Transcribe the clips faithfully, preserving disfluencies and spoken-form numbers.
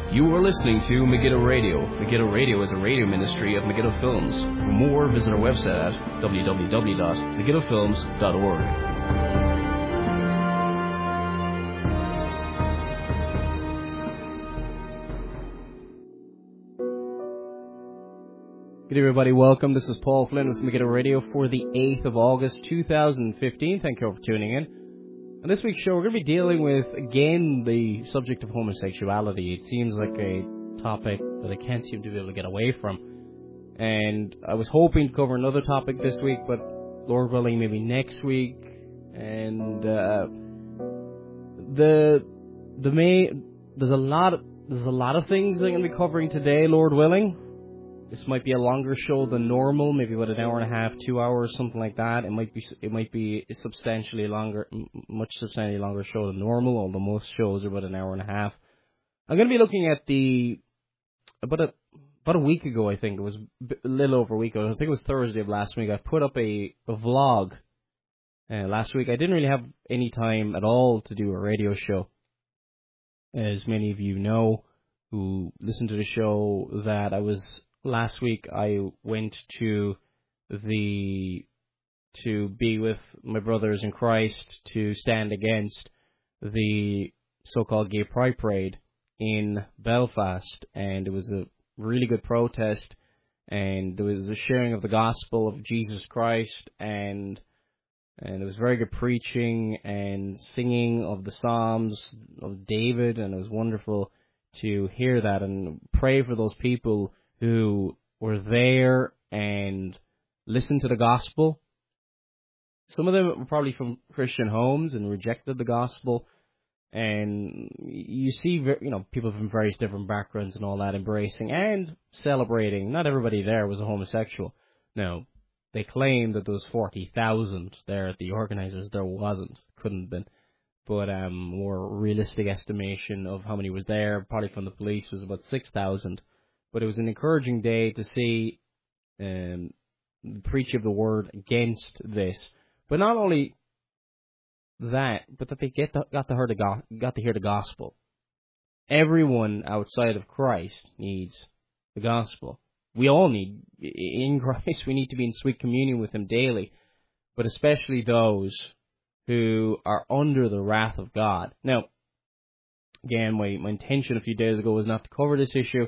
You are listening to Megiddo Radio. Megiddo Radio is a radio ministry of Megiddo Films. For more, visit our website at w w w dot megiddo films dot org. Good day, everybody. Welcome. This is Paul Flynn with Megiddo Radio for the eighth of August, two thousand fifteen. Thank you all for tuning in. On this week's show, we're going to be dealing with, again, the subject of homosexuality. It seems like a topic that I can't seem to be able to get away from. And I was hoping to cover another topic this week, but Lord willing, maybe next week. And uh, the the main there's a lot of, there's a lot of things I'm going to be covering today, Lord willing. This might be a longer show than normal, maybe about an hour and a half, two hours, something like that. It might be it might be a substantially longer, much substantially longer show than normal, although most shows are about an hour and a half. I'm going to be looking at the, about a, about a week ago, I think, it was a little over a week ago, I think it was Thursday of last week, I put up a, a vlog uh, last week. I didn't really have any time at all to do a radio show. As many of you know who listen to the show, that I was... Last week I went to the to be with my brothers in Christ to stand against the so-called Gay Pride Parade in Belfast, and it was a really good protest, and there was a sharing of the gospel of Jesus Christ, and and it was very good preaching and singing of the Psalms of David, and it was wonderful to hear that and pray for those people who were there and listened to the gospel. Some of them were probably from Christian homes and rejected the gospel. And you see, you know, people from various different backgrounds and all that embracing and celebrating. Not everybody there was a homosexual. No, they claimed that there was forty thousand there at the organizers. There wasn't. Couldn't have been. But um, more realistic estimation of how many was there, probably from the police, was about six thousand. But it was an encouraging day to see um, the preach of the word against this. But not only that, but that they get to, got to hear the go- got to hear the gospel. Everyone outside of Christ needs the gospel. We all need, in Christ, we need to be in sweet communion with Him daily. But especially those who are under the wrath of God. Now, again, my, my intention a few days ago was not to cover this issue.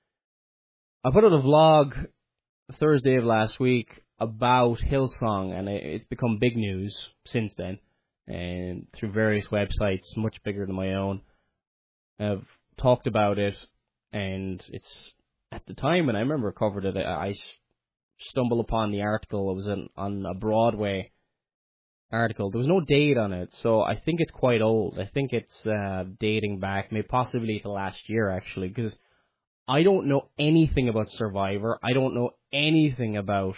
I put out a vlog Thursday of last week about Hillsong, and it's become big news since then, and through various websites, much bigger than my own. I've talked about it, and it's, at the time when I remember I covered it, I stumbled upon the article. It was an, on a Broadway article. There was no date on it, so I think it's quite old. I think it's uh, dating back, maybe possibly to last year, actually, because I don't know anything about Survivor. I don't know anything about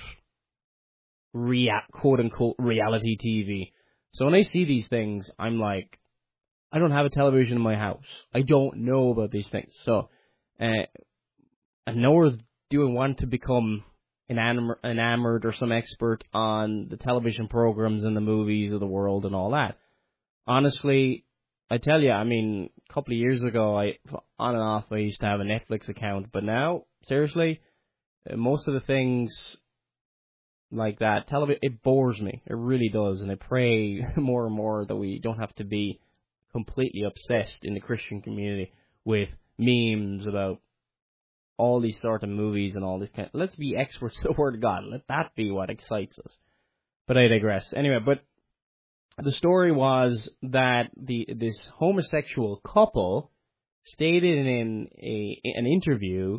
rea- quote-unquote reality T V. So when I see these things, I'm like, I don't have a television in my house. I don't know about these things. So uh, I nor do I want to become enam- enamored or some expert on the television programs and the movies of the world and all that. Honestly, I tell you, I mean, a couple of years ago, I on and off, I used to have a Netflix account, but now, seriously, most of the things like that, television, it bores me. It really does, and I pray more and more that we don't have to be completely obsessed in the Christian community with memes about all these sort of movies and all this kind of, let's be experts in the Word of God. Let that be what excites us. But I digress. Anyway, but the story was that the this homosexual couple stated in a an interview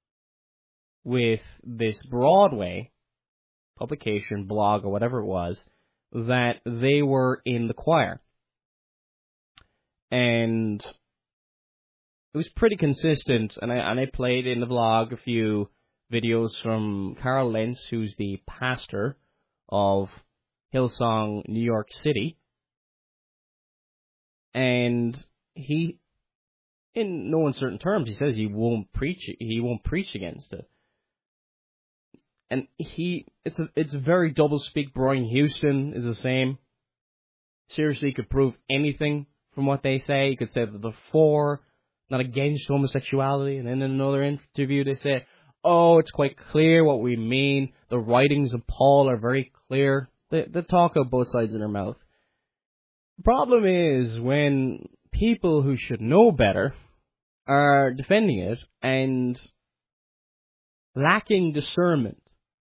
with this Broadway publication, blog, or whatever it was, that they were in the choir. And it was pretty consistent, and I, and I played in the vlog a few videos from Carl Lentz, who's the pastor of Hillsong, New York City, and he, in no uncertain terms, he says he won't preach. He won't preach against it, and he, it's a, it's a very double speak. Brian Houston is the same. Seriously, he could prove anything from what they say. He could say that they're for not against homosexuality. And then in another interview they say, oh, it's quite clear what we mean. The writings of Paul are very clear. They, they talk out both sides of their mouth. The problem is when people who should know better are defending it and lacking discernment.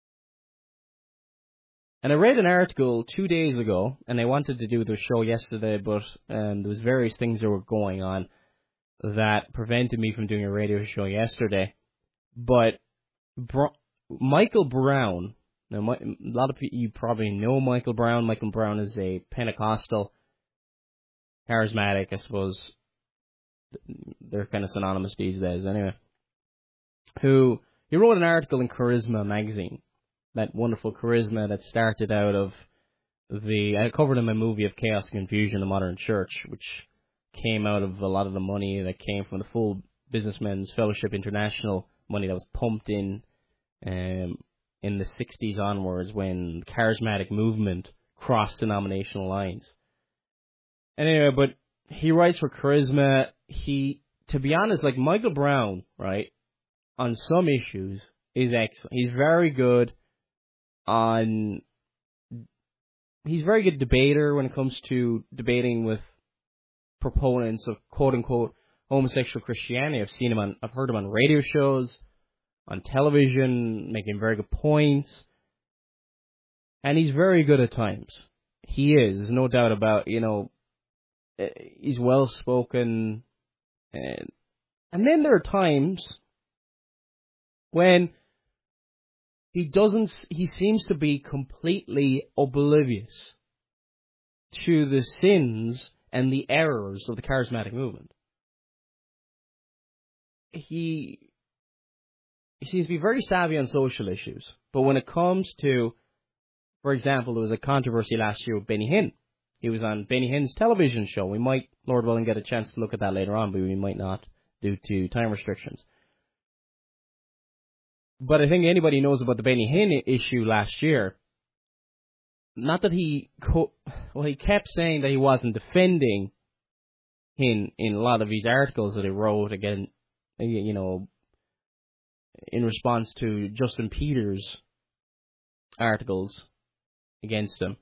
And I read an article two days ago, and I wanted to do the show yesterday, but um, there was various things that were going on that prevented me from doing a radio show yesterday. But Br- Michael Brown, now my, a lot of people, you probably know Michael Brown. Michael Brown is a Pentecostal, charismatic, I suppose. They're kind of synonymous these days, anyway. Who he wrote an article in Charisma magazine, that wonderful Charisma that started out of the I covered in my movie of Chaos and Confusion, the Modern Church, which came out of a lot of the money that came from the Full Businessmen's Fellowship International money that was pumped in um, in the sixties onwards when the charismatic movement crossed denominational lines. Anyway, but he writes for Charisma. He, to be honest, like Michael Brown, right, on some issues is excellent. He's very good on, he's a very good debater when it comes to debating with proponents of quote-unquote homosexual Christianity. I've seen him on, I've heard him on radio shows, on television, making very good points. And he's very good at times. He is, there's no doubt about, you know, he's well-spoken. And, and then there are times when he doesn't, he seems to be completely oblivious to the sins and the errors of the charismatic movement. He, he seems to be very savvy on social issues, but when it comes to, for example, there was a controversy last year with Benny Hinn. He was on Benny Hinn's television show. We might, Lord willing, get a chance to look at that later on, but we might not due to time restrictions. But I think anybody knows about the Benny Hinn issue last year. Not that he, co- well, he kept saying that he wasn't defending Hinn in a lot of these articles that he wrote, again, you know, in response to Justin Peters' articles against him.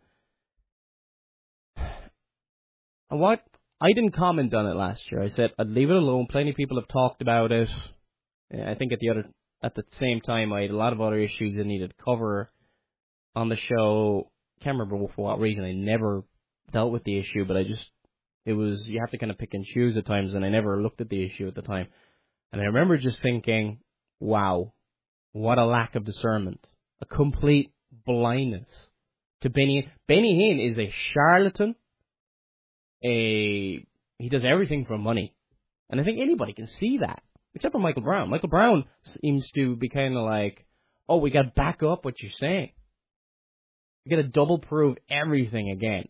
And what, I didn't comment on it last year. I said I'd leave it alone. Plenty of people have talked about it. I think at the other, at the same time, I had a lot of other issues I needed to cover on the show. Can't remember for what reason. I never dealt with the issue, but I just, it was, you have to kind of pick and choose at times, and I never looked at the issue at the time. And I remember just thinking, wow, what a lack of discernment. A complete blindness to Benny Hinn. Benny Hinn is a charlatan. A, he does everything for money. And I think anybody can see that. Except for Michael Brown. Michael Brown seems to be kind of like, oh, we got to back up what you're saying. We got to double prove everything again.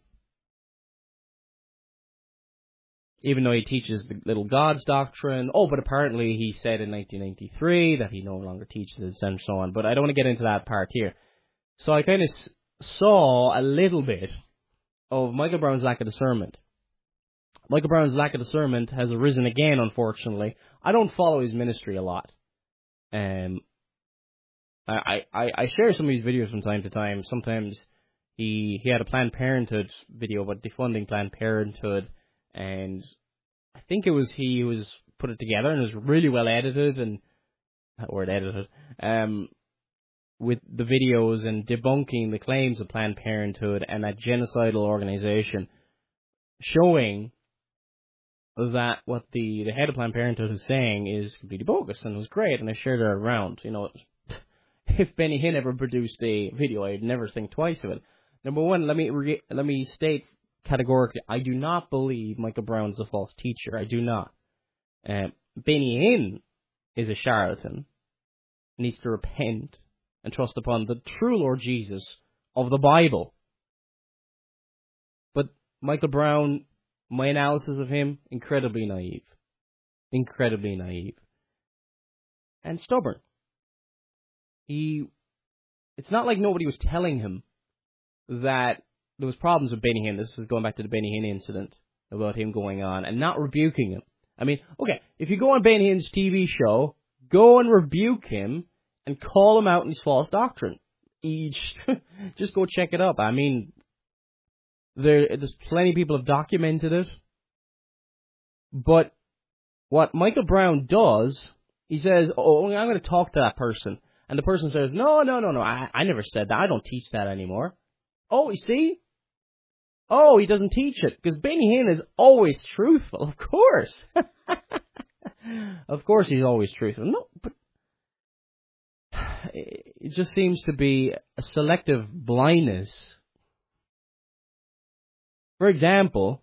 Even though he teaches the little God's doctrine. Oh, but apparently he said in nineteen ninety-three that he no longer teaches it and so on. But I don't want to get into that part here. So I kind of saw a little bit of Michael Brown's lack of discernment. Michael Brown's lack of discernment has arisen again, unfortunately. I don't follow his ministry a lot. Um, I, I, I share some of his videos from time to time. Sometimes he he had a Planned Parenthood video about defunding Planned Parenthood, and I think it was he who was put it together, and it was really well edited, and that word edited, um, with the videos and debunking the claims of Planned Parenthood and that genocidal organization, showing that what the, the head of Planned Parenthood is saying is completely bogus, and it was great, and I shared it around. You know, if Benny Hinn ever produced a video, I'd never think twice of it. Number one, let me re- let me state categorically, I do not believe Michael Brown's a false teacher. I do not. Um, Benny Hinn is a charlatan, needs to repent and trust upon the true Lord Jesus of the Bible. But Michael Brown, my analysis of him, incredibly naive. Incredibly naive. And stubborn. He, it's not like nobody was telling him that there was problems with Benny Hinn. This is going back to the Benny Hinn incident about him going on and not rebuking him. I mean, okay, if you go on Benny Hinn's T V show, go and rebuke him and call him out in his false doctrine. Each, just go check it up. I mean, there, there's plenty of people have documented it. But what Michael Brown does, he says, oh, I'm going to talk to that person. And the person says, no, no, no, no, I, I never said that. I don't teach that anymore. Oh, you see? Oh, he doesn't teach it. Because Benny Hinn is always truthful, of course. Of course he's always truthful. No, but it just seems to be a selective blindness. For example,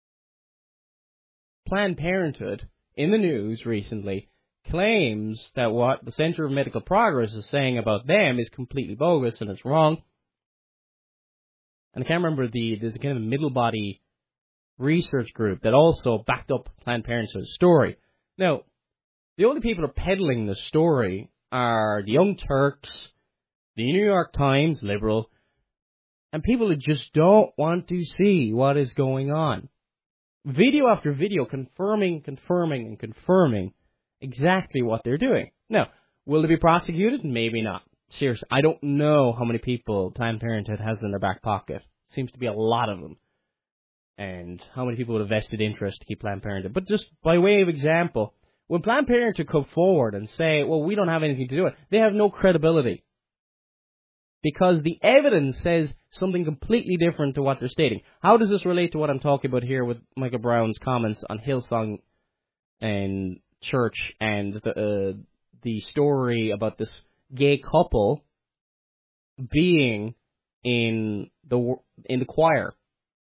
Planned Parenthood, in the news recently, claims that what the Center for Medical Progress is saying about them is completely bogus and it's wrong. And I can't remember the, there's a kind of middle body research group that also backed up Planned Parenthood's story. Now, the only people who are peddling the story are the Young Turks, the New York Times, liberal, and people who just don't want to see what is going on. Video after video confirming, confirming, and confirming exactly what they're doing. Now, will they be prosecuted? Maybe not. Seriously, I don't know how many people Planned Parenthood has in their back pocket. Seems to be a lot of them. And how many people would have vested interest to keep Planned Parenthood. But just by way of example, when Planned Parenthood come forward and say, well, we don't have anything to do with it, they have no credibility. Because the evidence says something completely different to what they're stating. How does this relate to what I'm talking about here with Michael Brown's comments on Hillsong and church and the, uh, the story about this gay couple being in the in the choir?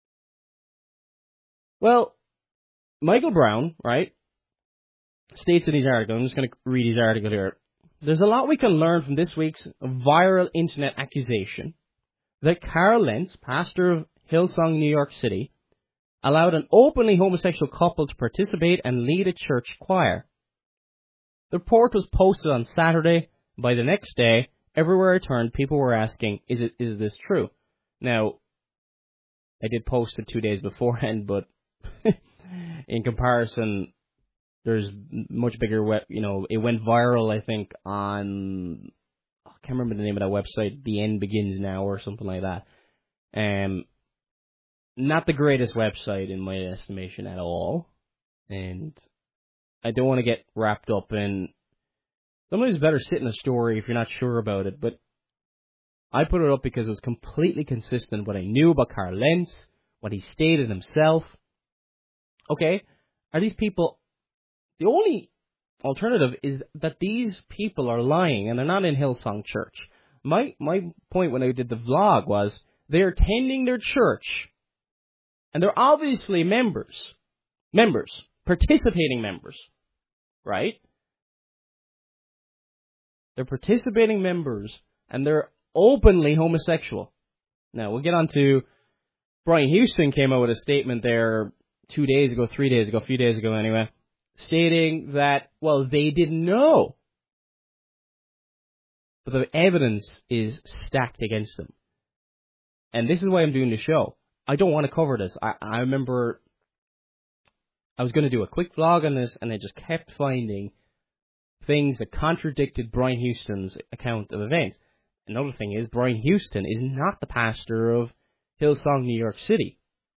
Well, Michael Brown, right, states in his article, I'm just going to read his article here, there's a lot we can learn from this week's viral internet accusation that Carl Lentz, pastor of Hillsong, New York City, allowed an openly homosexual couple to participate and lead a church choir. The report was posted on Saturday. By the next day, everywhere I turned, people were asking, is it is this true? Now, I did post it two days beforehand, but in comparison, there's much bigger, you know, it went viral, I think, on, I can't remember the name of that website, The End Begins Now, or something like that. Um, not the greatest website, in my estimation, at all. And I don't want to get wrapped up in, sometimes it's better sit in a story if you're not sure about it, but I put it up because it was completely consistent with what I knew about Carl Lentz, what he stated himself. Okay, are these people, the only alternative is that these people are lying and they're not in Hillsong Church. My my point when I did the vlog was they're attending their church and they're obviously members, members, participating members, right? They're participating members and they're openly homosexual. Now, we'll get on to, Brian Houston came out with a statement there two days ago, three days ago, a few days ago anyway, stating that, well, they didn't know. But the evidence is stacked against them. And this is why I'm doing the show. I don't want to cover this. I, I remember I was going to do a quick vlog on this, and I just kept finding things that contradicted Brian Houston's account of events. Another thing is, Brian Houston is not the pastor of Hillsong, New York City.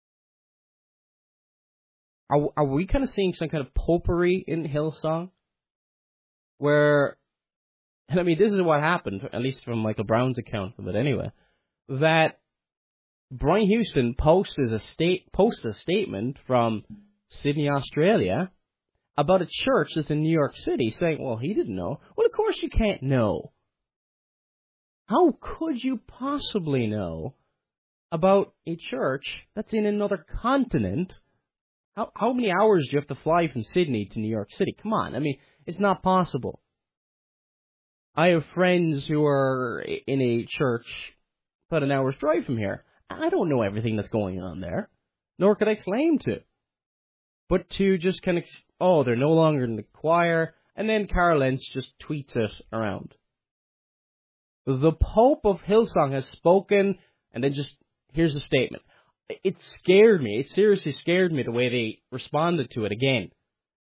Are, are we kind of seeing some kind of popery in Hillsong? Where, and I mean, this is what happened, at least from Michael Brown's account of it anyway, that Brian Houston posted a, state, posted a statement from Sydney, Australia, about a church that's in New York City, saying, well, he didn't know. Well, of course you can't know. How could you possibly know about a church that's in another continent? How how many hours do you have to fly from Sydney to New York City? Come on, I mean, it's not possible. I have friends who are in a church about an hour's drive from here. I don't know everything that's going on there, nor could I claim to. But to just kind of, oh, they're no longer in the choir, and then Carl Lentz just tweets it around. The Pope of Hillsong has spoken, and then just, here's a statement. It scared me. It seriously scared me the way they responded to it again.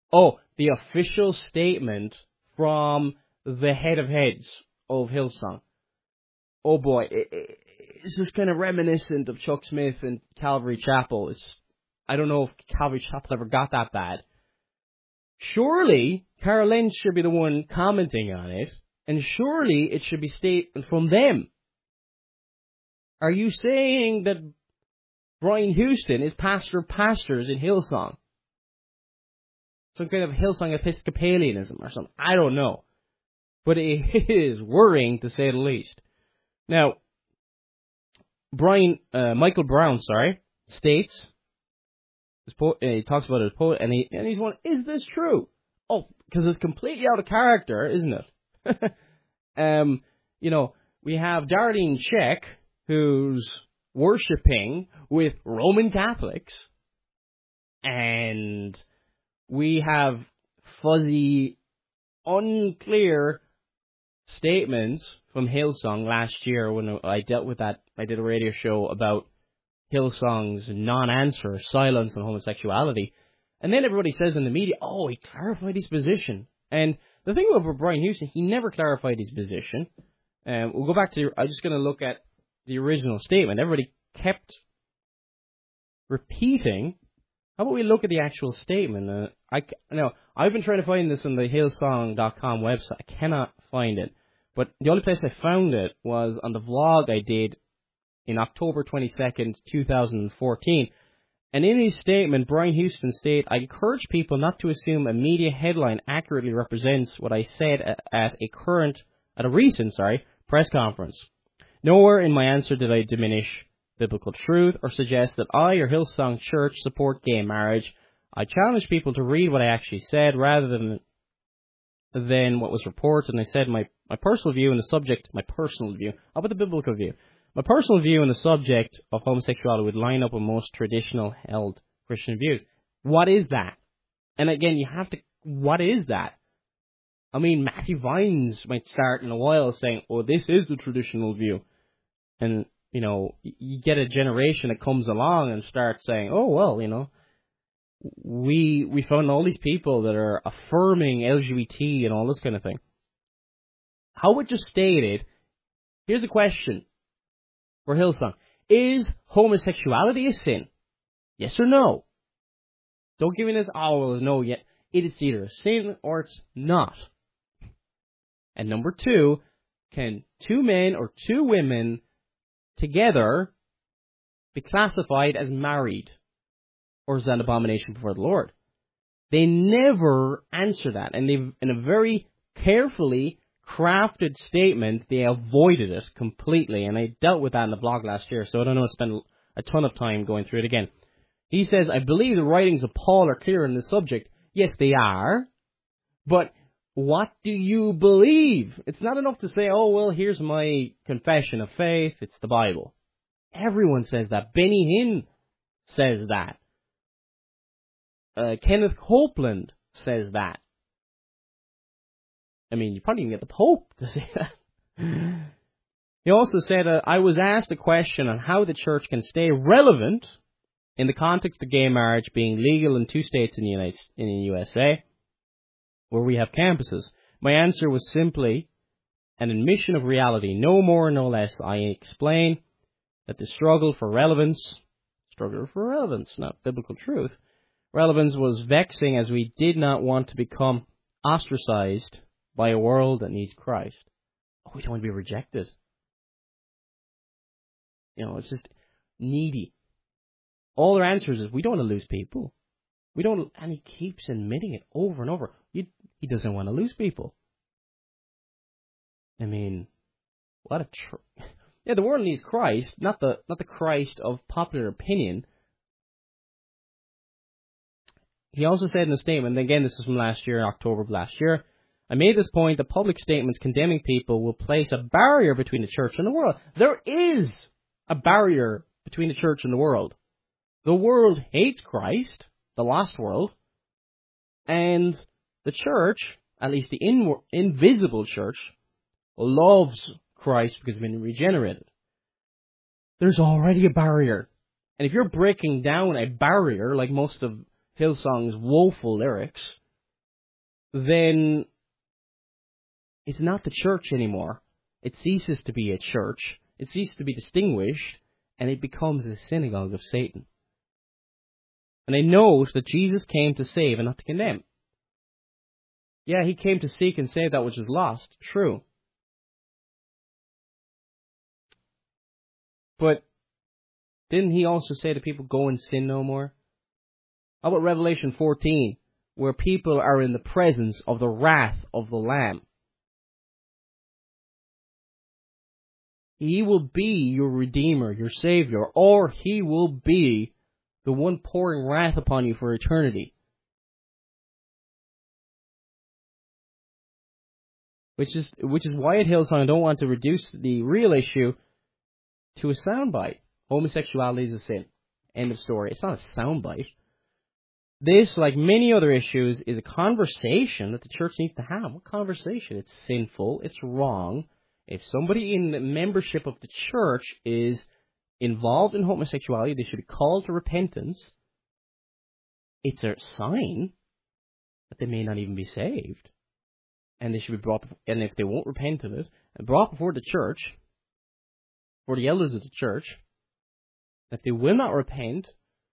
Oh, the official statement from the head of heads of Hillsong. Oh boy, it, it, it's just kind of reminiscent of Chuck Smith and Calvary Chapel. It's, I don't know if Calvary Chapel ever got that bad. Surely, Carol Lynch should be the one commenting on it, and surely it should be statement from them. Are you saying that Brian Houston is pastor of pastors in Hillsong? Some kind of Hillsong Episcopalianism or something. I don't know. But it is worrying, to say the least. Now, Brian, uh, Michael Brown, sorry, states, his po- uh, he talks about his poet, and, he, and he's one, is this true? Oh, because it's completely out of character, isn't it? um, you know, we have Darlene Zschech, who's worshipping with Roman Catholics, and we have fuzzy, unclear statements from Hillsong last year when I dealt with that. I did a radio show about Hillsong's non-answer, silence on homosexuality. And then everybody says in the media, oh, he clarified his position. And the thing about Brian Houston, he never clarified his position. Um, we'll go back to, I'm just going to look at the original statement. Everybody kept repeating. How about we look at the actual statement? Uh, I, now, I've been trying to find this on the Hillsong dot com website. I cannot find it. But the only place I found it was on the vlog I did in October twenty-second, twenty fourteen. And in his statement, Brian Houston stated, I encourage people not to assume a media headline accurately represents what I said at, at a current, at a recent, sorry, press conference. Nowhere in my answer did I diminish biblical truth or suggest that I or Hillsong Church support gay marriage. I challenge people to read what I actually said rather than than what was reported, and I said my, my personal view on the subject, my personal view, how about the biblical view? My personal view on the subject of homosexuality would line up with most traditional held Christian views. What is that? And again, you have to, what is that? I mean, Matthew Vines might start in a while saying, oh, this is the traditional view. And, you know, you get a generation that comes along and starts saying, oh, well, you know, we we found all these people that are affirming L G B T and all this kind of thing. How would you state it? Here's a question for Hillsong. Is homosexuality a sin? Yes or no? Don't give me this, oh, well, no yet. It is either a sin or it's not. And number two, can two men or two women together be classified as married? Or is that an abomination before the Lord? They never answer that. And they've, in a very carefully crafted statement, they avoided it completely. And I dealt with that in the blog last year, so I don't know, I spent a ton of time going through it again. He says, I believe the writings of Paul are clear on this subject. Yes, they are. But what do you believe? It's not enough to say, oh, well, here's my confession of faith. It's the Bible. Everyone says that. Benny Hinn says that. Uh, Kenneth Copeland says that. I mean, you probably can get the Pope to say that. He also said, uh, I was asked a question on how the church can stay relevant in the context of gay marriage being legal in two states in the, United, in the U S A, where we have campuses. My answer was simply an admission of reality, no more, no less. I explain that the struggle for relevance, struggle for relevance, not biblical truth, relevance was vexing as we did not want to become ostracized by a world that needs Christ. Oh, we don't want to be rejected. You know, it's just needy. All their answers is, we don't want to lose people. We don't, and he keeps admitting it over and over. He, he doesn't want to lose people. I mean, what a tr- yeah. The world needs Christ, not the not the Christ of popular opinion. He also said in a statement, and again, this is from last year, October of last year, I made this point that public statements condemning people will place a barrier between the church and the world. There is a barrier between the church and the world. The world hates Christ, the lost world, and the church, at least the in- invisible church, loves Christ because they've been regenerated. There's already a barrier. And if you're breaking down a barrier, like most of Hillsong's woeful lyrics, then it's not the church anymore. It ceases to be a church. It ceases to be distinguished, and it becomes a synagogue of Satan. And they know that Jesus came to save and not to condemn. Yeah, he came to seek and save that which is lost. True. But didn't he also say to people, go and sin no more? How about Revelation fourteen, where people are in the presence of the wrath of the Lamb? He will be your Redeemer, your Savior, or he will be the one pouring wrath upon you for eternity. Which is which is why at Hillsong I don't want to reduce the real issue to a soundbite. Homosexuality is a sin. End of story. It's not a soundbite. This, like many other issues, is a conversation that the church needs to have. What conversation? It's sinful. It's wrong. If somebody in the membership of the church is involved in homosexuality, they should be called to repentance. It's a sign that they may not even be saved. And they should be brought, and if they won't repent of it, and brought before the church, for the elders of the church, if they will not repent,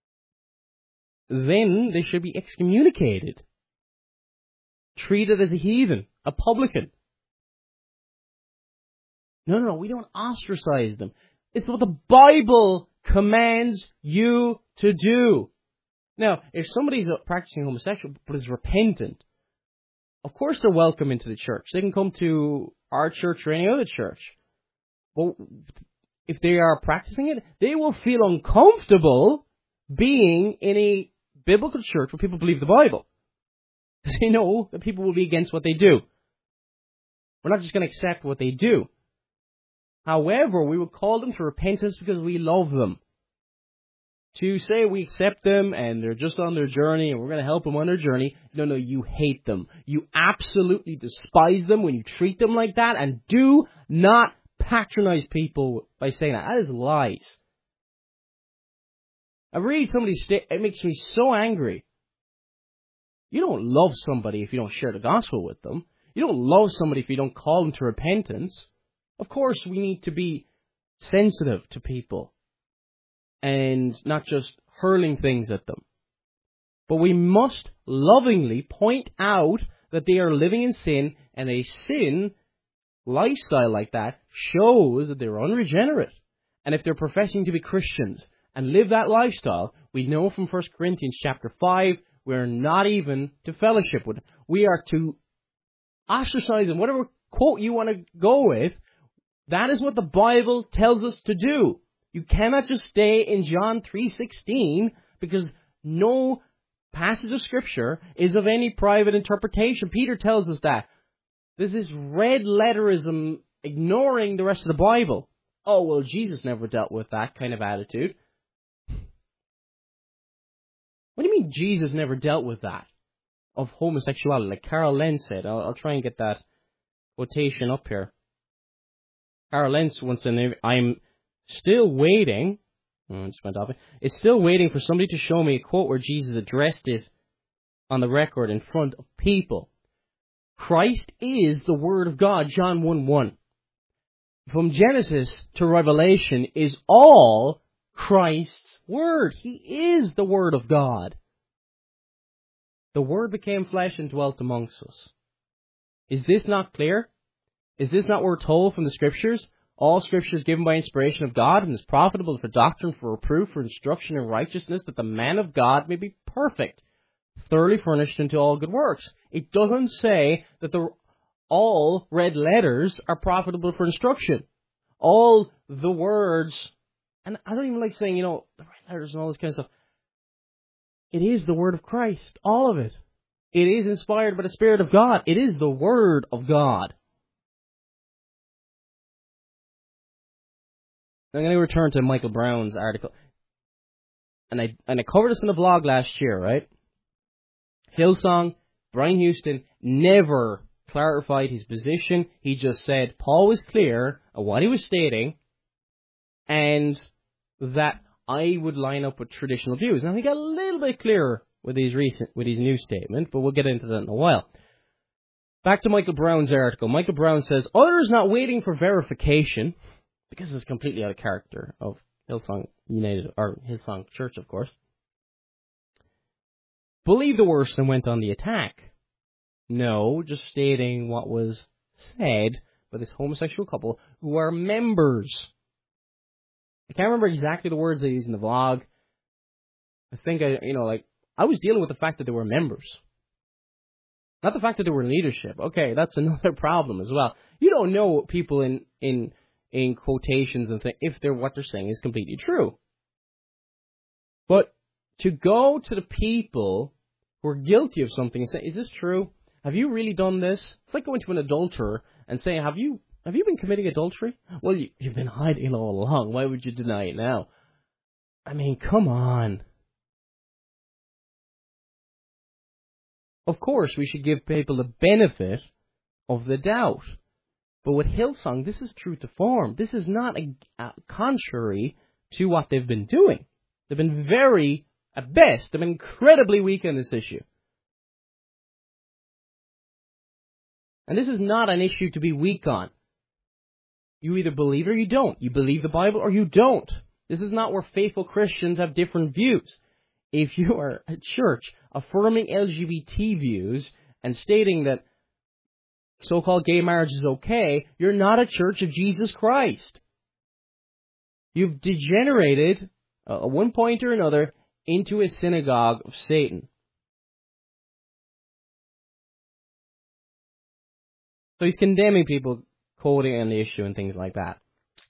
then they should be excommunicated, treated as a heathen, a publican. No, no, no, we don't ostracize them. It's what the Bible commands you to do. Now, if somebody's practicing homosexual but is repentant, of course they're welcome into the church. They can come to our church or any other church. But if they are practicing it, they will feel uncomfortable being in a biblical church where people believe the Bible. They know that people will be against what they do. We're not just going to accept what they do. However, we will call them to repentance because we love them. To say we accept them and they're just on their journey and we're going to help them on their journey. No, no, you hate them. You absolutely despise them when you treat them like that, and do not patronize people by saying that. That is lies. I read somebody's statement, it makes me so angry. You don't love somebody if you don't share the gospel with them. You don't love somebody if you don't call them to repentance. Of course, we need to be sensitive to people and not just hurling things at them. But we must lovingly point out that they are living in sin, and a sin lifestyle like that shows that they're unregenerate. And if they're professing to be Christians and live that lifestyle, we know from First Corinthians chapter five, we're not even to fellowship with them. We are to ostracize them. Whatever quote you want to go with, that is what the Bible tells us to do. You cannot just stay in John three sixteen, because no passage of Scripture is of any private interpretation. Peter tells us that. There's this red letterism ignoring the rest of the Bible. Oh, well, Jesus never dealt with that kind of attitude. What do you mean Jesus never dealt with that? Of homosexuality, like Carol Lenz said. I'll, I'll try and get that quotation up here. Carol Lenz once said, I'm still waiting, oh, just went off it. It's still waiting for somebody to show me a quote where Jesus addressed this on the record in front of people. Christ is the Word of God, John one one. From Genesis to Revelation is all Christ's Word. He is the Word of God. The Word became flesh and dwelt amongst us. Is this not clear? Is this not what we're told from the Scriptures? All Scripture is given by inspiration of God and is profitable for doctrine, for reproof, for instruction in righteousness, that the man of God may be perfect, thoroughly furnished into all good works. It doesn't say that the all red letters are profitable for instruction. All the words, and I don't even like saying, you know, the red letters and all this kind of stuff. It is the Word of Christ, all of it. It is inspired by the Spirit of God. It is the Word of God. I'm going to return to Michael Brown's article. And I and I covered this in a vlog last year, right? Hillsong, Brian Houston, never clarified his position. He just said Paul was clear on what he was stating, and that I would line up with traditional views. Now, he got a little bit clearer with his recent, with his new statement, but we'll get into that in a while. Back to Michael Brown's article. Michael Brown says, others not waiting for verification, because it's completely out of character of Hillsong United, or Hillsong Church, of course, believed the worst and went on the attack. No, just stating what was said by this homosexual couple who are members. I can't remember exactly the words they used in the vlog. I think, I, you know, like, I was dealing with the fact that they were members. Not the fact that they were in leadership. Okay, that's another problem as well. You don't know people in, in, in quotations and th- if they're, what they're saying is completely true. But to go to the people who are guilty of something and say, is this true? Have you really done this? It's like going to an adulterer and saying, have you have you been committing adultery? Well, you, you've been hiding it all along. Why would you deny it now? I mean, come on. Of course, we should give people the benefit of the doubt. But with Hillsong, this is true to form. This is not a, a contrary to what they've been doing. They've been very, at best, they've been incredibly weak on this issue. And this is not an issue to be weak on. You either believe or you don't. You believe the Bible or you don't. This is not where faithful Christians have different views. If you are a church affirming L G B T views and stating that so-called gay marriage is okay, you're not a church of Jesus Christ. You've degenerated, uh, at one point or another, into a synagogue of Satan. So he's condemning people quoting on the issue and things like that.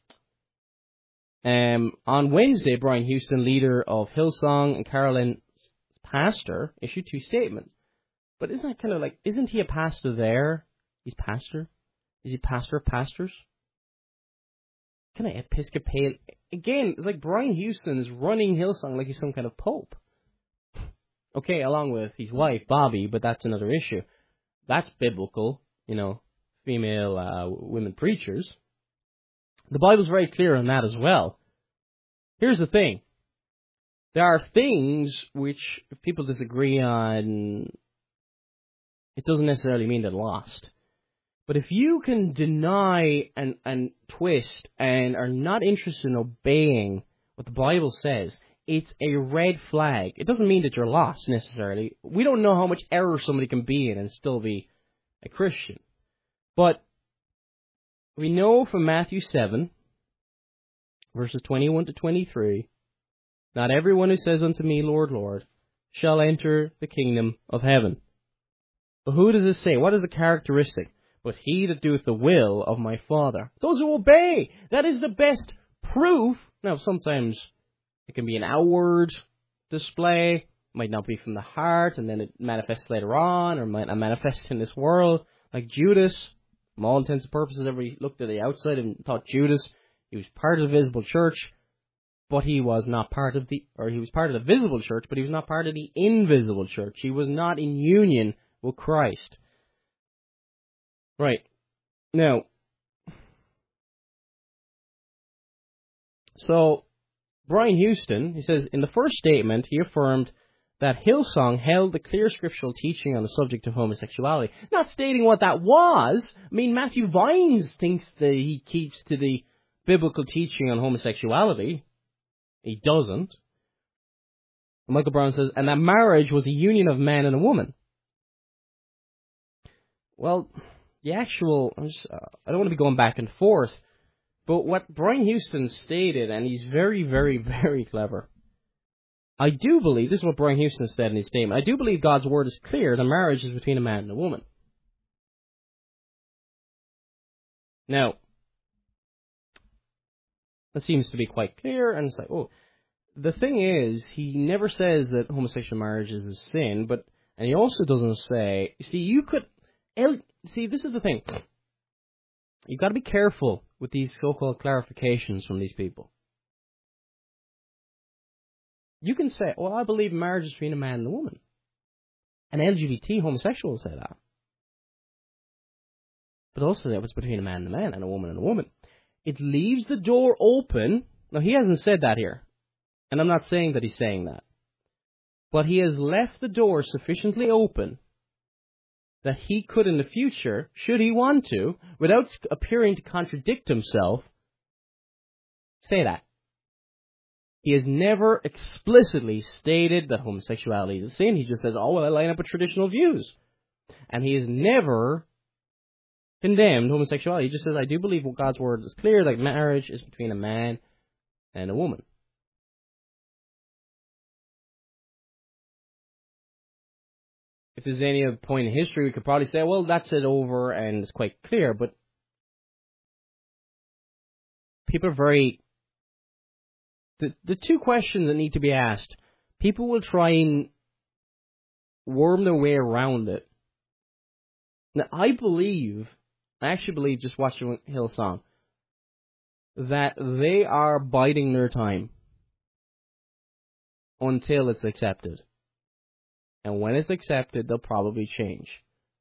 Um, on Wednesday, Brian Houston, leader of Hillsong and Carolyn's pastor, issued two statements. But isn't that kind of like, isn't he a pastor there? He's pastor? Is he pastor of pastors? Kind of Episcopal. Again, it's like Brian Houston is running Hillsong like he's some kind of pope. Okay, along with his wife, Bobby, but that's another issue. That's biblical, you know, female uh, women preachers. The Bible's very clear on that as well. Here's the thing. There are things which, if people disagree on, it doesn't necessarily mean they're lost. But if you can deny and, and twist and are not interested in obeying what the Bible says, it's a red flag. It doesn't mean that you're lost necessarily. We don't know how much error somebody can be in and still be a Christian. But we know from Matthew seven, verses twenty-one to twenty-three, not everyone who says unto me, Lord, Lord, shall enter the kingdom of heaven. But who does this say? What is the characteristic? But he that doeth the will of my Father. Those who obey. That is the best proof. Now, sometimes it can be an outward display. It might not be from the heart, and then it manifests later on, or might not manifest in this world. Like Judas. From all intents and purposes, everybody looked at the outside and thought Judas, he was part of the visible church, but he was not part of the, or he was part of the visible church, but he was not part of the invisible church. He was not in union with Christ. Right. Now, so, Brian Houston, he says, in the first statement, he affirmed that Hillsong held the clear scriptural teaching on the subject of homosexuality. Not stating what that was. I mean, Matthew Vines thinks that he keeps to the biblical teaching on homosexuality. He doesn't. And Michael Brown says, and that marriage was a union of man and a woman. Well, the actual, I'm just, uh, I don't want to be going back and forth, but what Brian Houston stated, and he's very, very, very clever. I do believe, this is what Brian Houston said in his statement, I do believe God's word is clear, the marriage is between a man and a woman. Now, that seems to be quite clear, and it's like, oh, the thing is, he never says that homosexual marriage is a sin, but, and he also doesn't say, see, you could, see, this is the thing, you've got to be careful with these so-called clarifications from these people. You can say, well, I believe marriage is between a man and a woman. And L G B T homosexuals say that. But also that it's between a man and a man and a woman and a woman. It leaves the door open. Now, he hasn't said that here. And I'm not saying that he's saying that. But he has left the door sufficiently open that he could in the future, should he want to, without appearing to contradict himself, say that. He has never explicitly stated that homosexuality is a sin. He just says, oh, well, I line up with traditional views. And he has never condemned homosexuality. He just says, I do believe what God's word is clear, that marriage is between a man and a woman. If there's any other point in history, we could probably say, well, that's it over, and it's quite clear. But people are very... The, the two questions that need to be asked, people will try and worm their way around it. Now, I believe, I actually believe, just watching Hillsong, that they are biding their time until it's accepted. And when it's accepted, they'll probably change.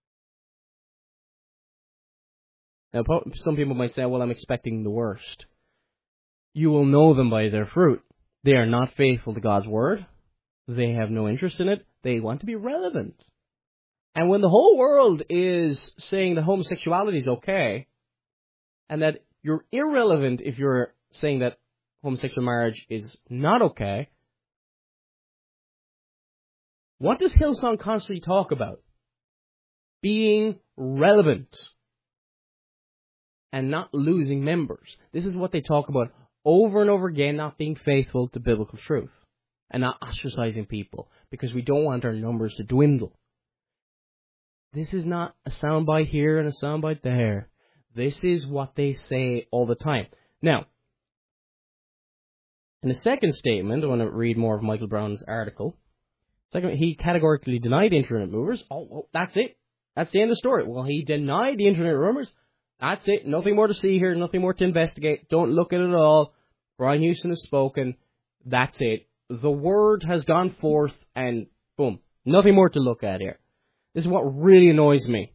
Now, some people might say, well, I'm expecting the worst. You will know them by their fruit. They are not faithful to God's word. They have no interest in it. They want to be relevant. And when the whole world is saying that homosexuality is okay, and that you're irrelevant if you're saying that homosexual marriage is not okay, what does Hillsong constantly talk about? Being relevant and not losing members. This is what they talk about over and over again, not being faithful to biblical truth and not ostracizing people because we don't want our numbers to dwindle. This is not a soundbite here and a soundbite there. This is what they say all the time. Now, in the second statement, I want to read more of Michael Brown's article. Second, he categorically denied internet movers. Oh, well, that's it. That's the end of the story. Well, he denied the internet rumors. That's it. Nothing more to see here. Nothing more to investigate. Don't look at it at all. Brian Houston has spoken. That's it. The word has gone forth, and boom. Nothing more to look at here. This is what really annoys me.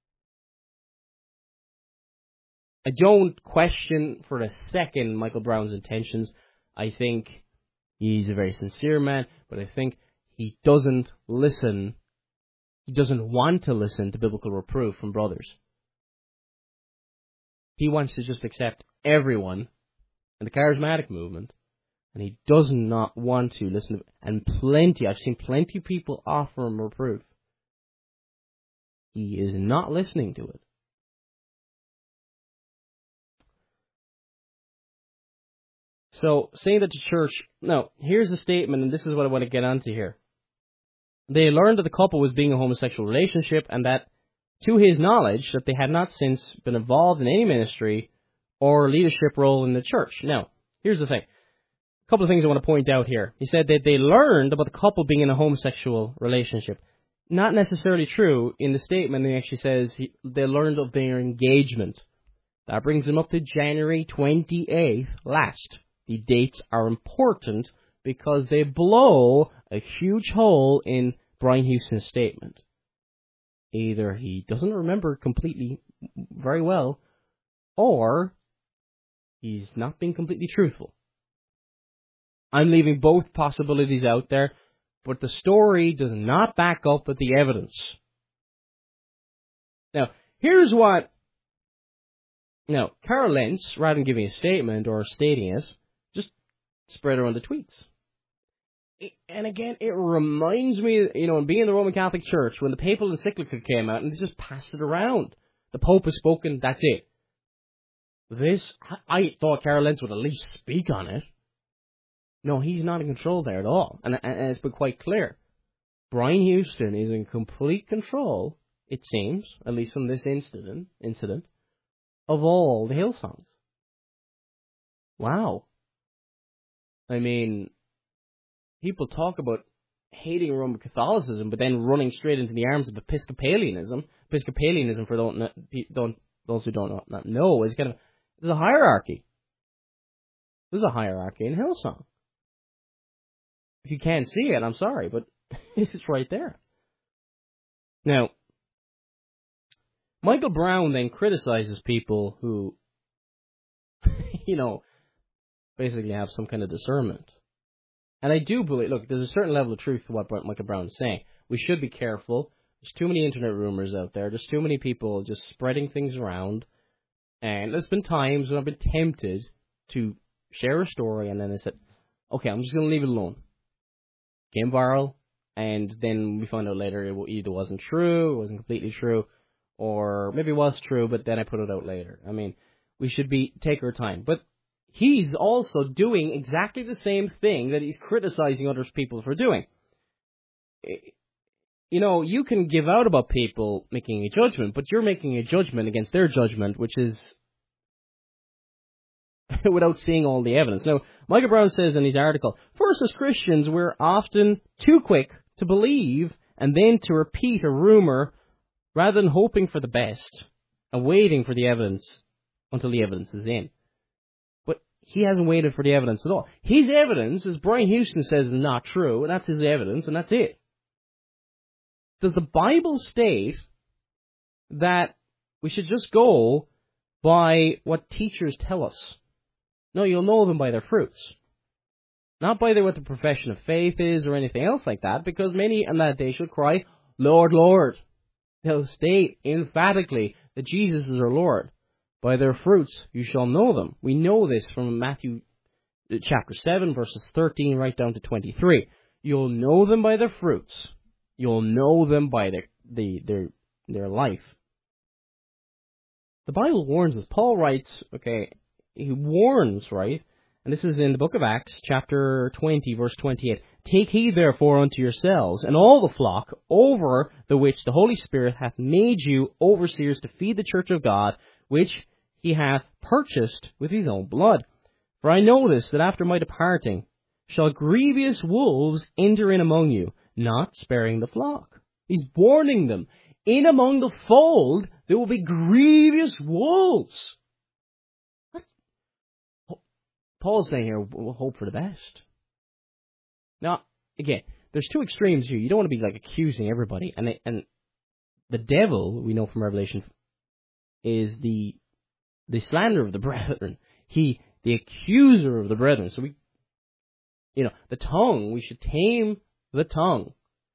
I don't question for a second Michael Brown's intentions. I think he's a very sincere man, but I think he doesn't listen. He doesn't want to listen to biblical reproof from brothers. He wants to just accept everyone in the charismatic movement, and he does not want to listen to, and plenty, I've seen plenty of people offer him reproof. He is not listening to it. So, saying that the church, no, here's a statement, and this is what I want to get onto here. They learned that the couple was being a homosexual relationship, and that, to his knowledge, that they had not since been involved in any ministry or leadership role in the church. Now, here's the thing. A couple of things I want to point out here. He said that they learned about the couple being in a homosexual relationship. Not necessarily true. In the statement, he actually says he, they learned of their engagement. That brings them up to January twenty-eighth last. The dates are important because they blow a huge hole in Brian Houston's statement. Either he doesn't remember completely very well, or he's not being completely truthful. I'm leaving both possibilities out there, but the story does not back up with the evidence. Now, here's what... Now, Carol Lentz, rather than giving a statement or stating it, just spread around the tweets. And again, it reminds me, you know, being in the Roman Catholic Church, when the papal encyclical came out, and they just passed it around. The Pope has spoken, that's it. This, I thought Carol Lentz would at least speak on it. No, he's not in control there at all. And, and it's been quite clear. Brian Houston is in complete control, it seems, at least from this incident, incident, of all the Hillsongs. Wow. I mean, people talk about hating Roman Catholicism, but then running straight into the arms of Episcopalianism. Episcopalianism, for don't, don't, those who don't not know, is kind of, there's a hierarchy. There's a hierarchy in Hillsong. If you can't see it, I'm sorry, but it's right there. Now, Michael Brown then criticizes people who, you know, basically have some kind of discernment. And I do believe, look, there's a certain level of truth to what Michael Brown is saying. We should be careful. There's too many internet rumors out there. There's too many people just spreading things around. And there's been times when I've been tempted to share a story, and then I said, okay, I'm just going to leave it alone. Came viral, and then we found out later it either wasn't true, it wasn't completely true, or maybe it was true, but then I put it out later. I mean, we should be take our time. But he's also doing exactly the same thing that he's criticizing other people for doing. You know, you can give out about people making a judgment, but you're making a judgment against their judgment, which is without seeing all the evidence. Now, Michael Brown says in his article, first, as Christians, we're often too quick to believe and then to repeat a rumor rather than hoping for the best and waiting for the evidence until the evidence is in. But he hasn't waited for the evidence at all. His evidence, as Brian Houston says, is not true, and that's his evidence, and that's it. Does the Bible state that we should just go by what teachers tell us? No, you'll know them by their fruits. Not by their, what the profession of faith is or anything else like that, because many on that day shall cry, Lord, Lord. They'll state emphatically that Jesus is our Lord. By their fruits you shall know them. We know this from Matthew chapter seven, verses thirteen right down to twenty-three. You'll know them by their fruits. You'll know them by their, the, their, their life. The Bible warns us. Paul writes, okay, he warns, right? And this is in the book of Acts, chapter twenty, verse twenty-eight. Take heed therefore unto yourselves, and all the flock, over the which the Holy Spirit hath made you overseers to feed the church of God, which he hath purchased with his own blood. For I notice that after my departing shall grievous wolves enter in among you, not sparing the flock. He's warning them. In among the fold, there will be grievous wolves. What? Paul's saying here, we'll hope for the best. Now, again, there's two extremes here. You don't want to be like accusing everybody. And, they, and the devil, we know from Revelation, is the the slander of the brethren. He, the accuser of the brethren. So we, you know, the tongue, we should tame the tongue.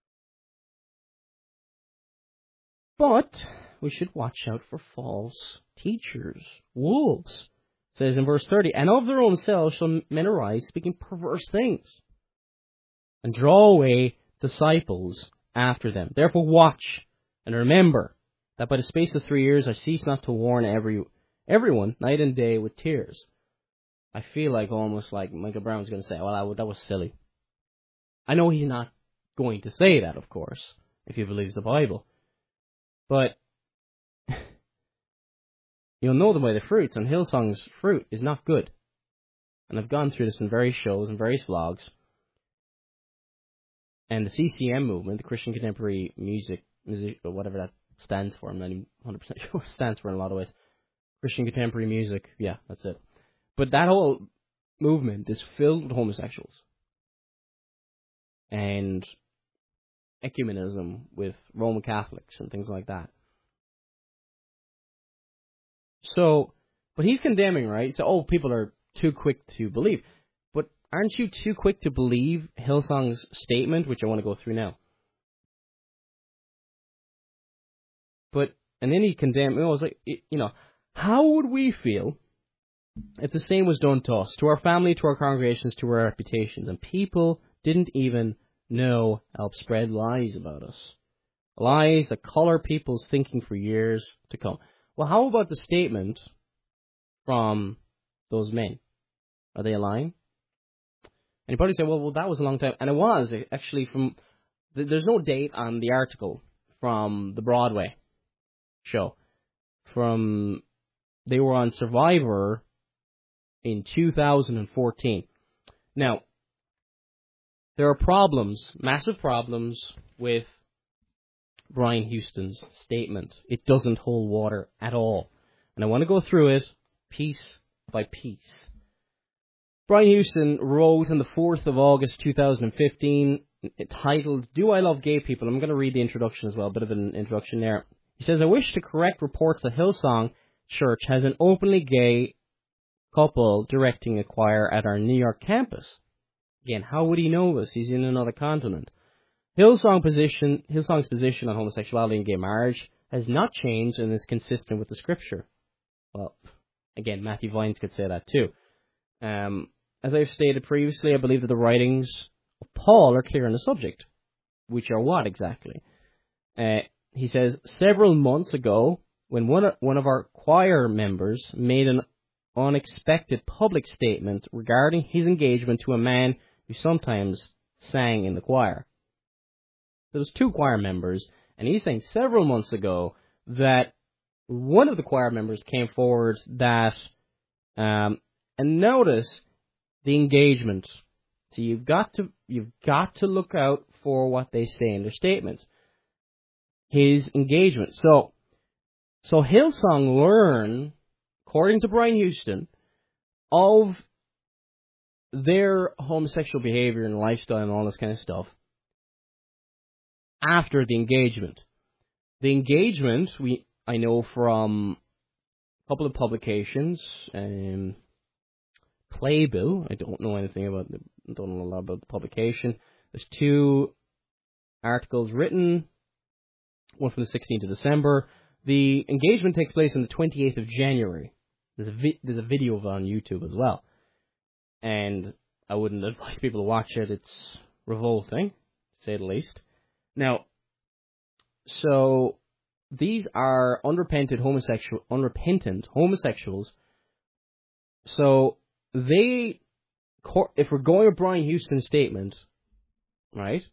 But we should watch out for false teachers, wolves. It says in verse thirty, and of their own selves shall men arise, speaking perverse things, and draw away disciples after them. Therefore watch, and remember that by the space of three years I cease not to warn every everyone, night and day, with tears. I feel like almost like Michael Brown's going to say, well, I, that was silly. I know he's not going to say that, of course, if he believes the Bible. But you'll know them by the fruits, and Hillsong's fruit is not good. And I've gone through this in various shows and various vlogs. And the C C M movement, the Christian Contemporary Music, music or whatever that stands for, I'm not even one hundred percent sure what it stands for in a lot of ways. Christian Contemporary Music, yeah, that's it. But that whole movement is filled with homosexuals. And ecumenism with Roman Catholics and things like that. So, but he's condemning, right? So, oh, people are too quick to believe. But aren't you too quick to believe Hillsong's statement, which I want to go through now? But, and then he condemned, I was like, you know, how would we feel if the same was done to us, to our family, to our congregations, to our reputations, and people didn't even know, help spread lies about us? Lies that color people's thinking for years to come. Well, how about the statement from those men? Are they lying? And you probably say, well, well, that was a long time. And it was, actually, from... There's no date on the article from the Broadway show. From... They were on Survivor in two thousand fourteen. Now, there are problems, massive problems, with Brian Houston's statement. It doesn't hold water at all. And I want to go through it piece by piece. Brian Houston wrote on the fourth of August two thousand fifteen, titled, Do I Love Gay People? I'm going to read the introduction as well, a bit of an introduction there. He says, I wish to correct reports that Hillsong Church has an openly gay couple directing a choir at our New York campus. Again, how would he know this? He's in another continent. Hillsong position, Hillsong's position on homosexuality and gay marriage has not changed and is consistent with the Scripture. Well, again, Matthew Vines could say that too. Um, as I've stated previously, I believe that the writings of Paul are clear on the subject. Which are what exactly? Uh, he says, several months ago, when one of, one of our choir members made an unexpected public statement regarding his engagement to a man who sometimes sang in the choir. There was two choir members, and he's saying several months ago that one of the choir members came forward that, um, and notice the engagement. So you've got to you've got to look out for what they say in their statements. His engagement. So, so Hillsong learn, according to Brian Houston, of their homosexual behavior and lifestyle and all this kind of stuff after the engagement. The engagement, we I know from a couple of publications, um, Playbill. I don't know anything about the, don't know a lot about the publication. There's two articles written, one from the sixteenth of December. The engagement takes place on the twenty-eighth of January. There's a vi- there's a video of it on YouTube as well, and I wouldn't advise people to watch it. It's revolting, to say the least. Now, so these are unrepentant homosexual, unrepentant homosexuals. So they, if we're going with Brian Houston's statement, right,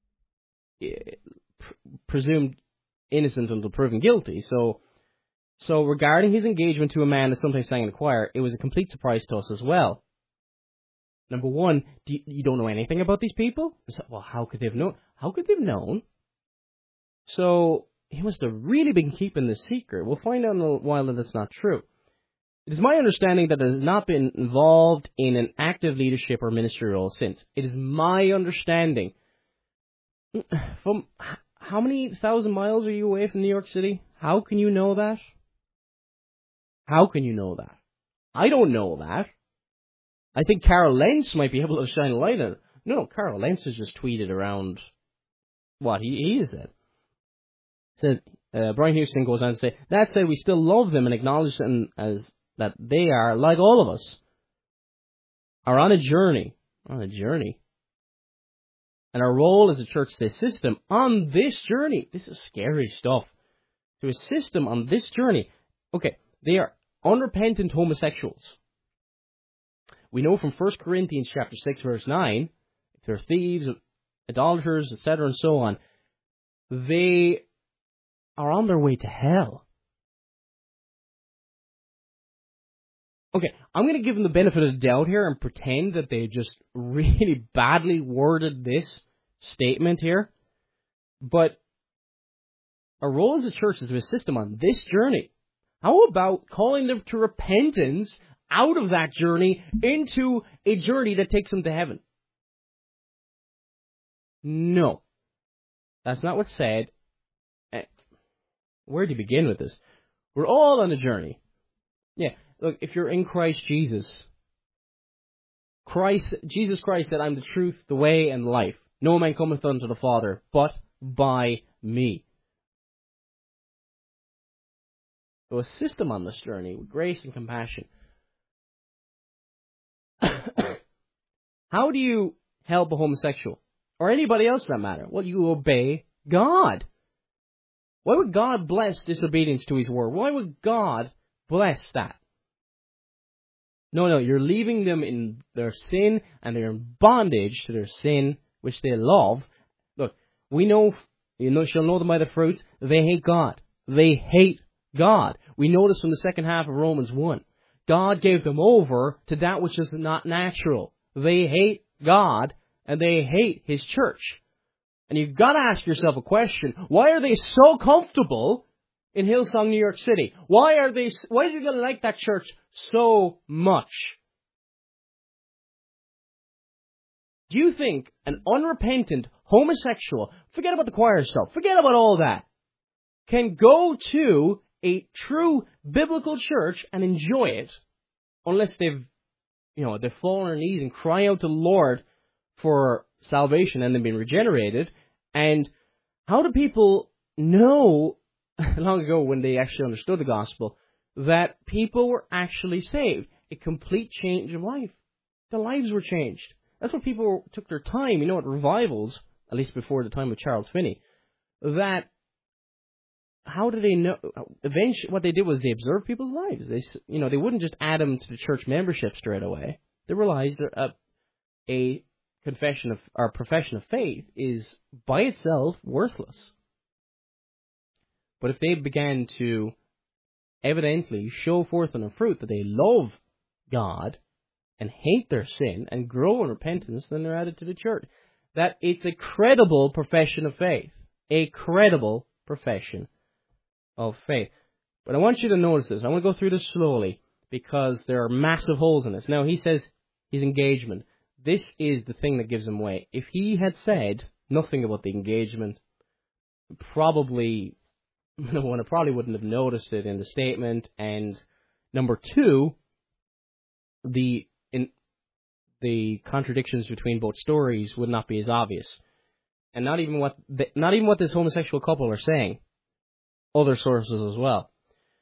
presumed innocent until proven guilty. So, so regarding his engagement to a man that sometimes sang in the choir, it was a complete surprise to us as well. Number one, do you, you don't know anything about these people? So, well, how could they have known? How could they have known? So he must have really been keeping this secret. We'll find out in a while that that's not true. It is my understanding that it has not been involved in an active leadership or ministry role since. It is my understanding. From how many thousand miles are you away from New York City? How can you know that? How can you know that? I don't know that. I think Carol Lentz might be able to shine a light on it. No, no, Carol Lentz has just tweeted around what he, he said. Said uh, Brian Houston goes on to say, that said, we still love them and acknowledge them as that they are, like all of us, are on a journey. On a journey. And our role as a church to assist them on this journey. This is scary stuff. To assist them on this journey. Okay, they are unrepentant homosexuals. We know from First Corinthians chapter six, verse nine, if they're thieves, idolaters, et cetera, and so on, they are on their way to hell. Okay, I'm going to give them the benefit of the doubt here and pretend that they just really badly worded this statement here. But our role as a church is to assist them on this journey. How about calling them to repentance out of that journey into a journey that takes them to heaven? No. That's not what's said. Where do you begin with this? We're all on a journey. Yeah. Look, if you're in Christ Jesus, Christ, Jesus Christ said, I'm the truth, the way, and life. No man cometh unto the Father, but by me. So assist them on this journey with grace and compassion. How do you help a homosexual? Or anybody else for that matter? Well, you obey God. Why would God bless disobedience to His word? Why would God bless that? No, no, you're leaving them in their sin, and they're in bondage to their sin, which they love. Look, we know, you know, shall know them by the fruits. They hate God. They hate God. We know this from the second half of Romans one. God gave them over to that which is not natural. They hate God, and they hate His church. And you've got to ask yourself a question. Why are they so comfortable in Hillsong, New York City? Why are they, why are you going to like that church so much? Do you think an unrepentant homosexual, forget about the choir stuff, forget about all that, can go to a true biblical church and enjoy it unless they've, you know, they've fallen on their knees and cry out to the Lord for salvation and they've been regenerated, And how do people know, long ago when they actually understood the gospel, that people were actually saved? A complete change of life. Their lives were changed. That's what people were, took their time, you know, at revivals, at least before the time of Charles Finney, that how did they know? Eventually, what they did was they observed people's lives. They, you know, they wouldn't just add them to the church membership straight away. They realized that a, a confession of or profession of faith is by itself worthless. But if they began to evidently show forth in their fruit that they love God and hate their sin and grow in repentance, then they're added to the church. That it's a credible profession of faith. A credible profession of faith. But I want you to notice this. I want to go through this slowly because there are massive holes in this. Now, he says his engagement. This is the thing that gives him away. If he had said nothing about the engagement, probably no one probably wouldn't have noticed it in the statement. And number two, the in the contradictions between both stories would not be as obvious. And not even what the, not even what this homosexual couple are saying. Other sources as well.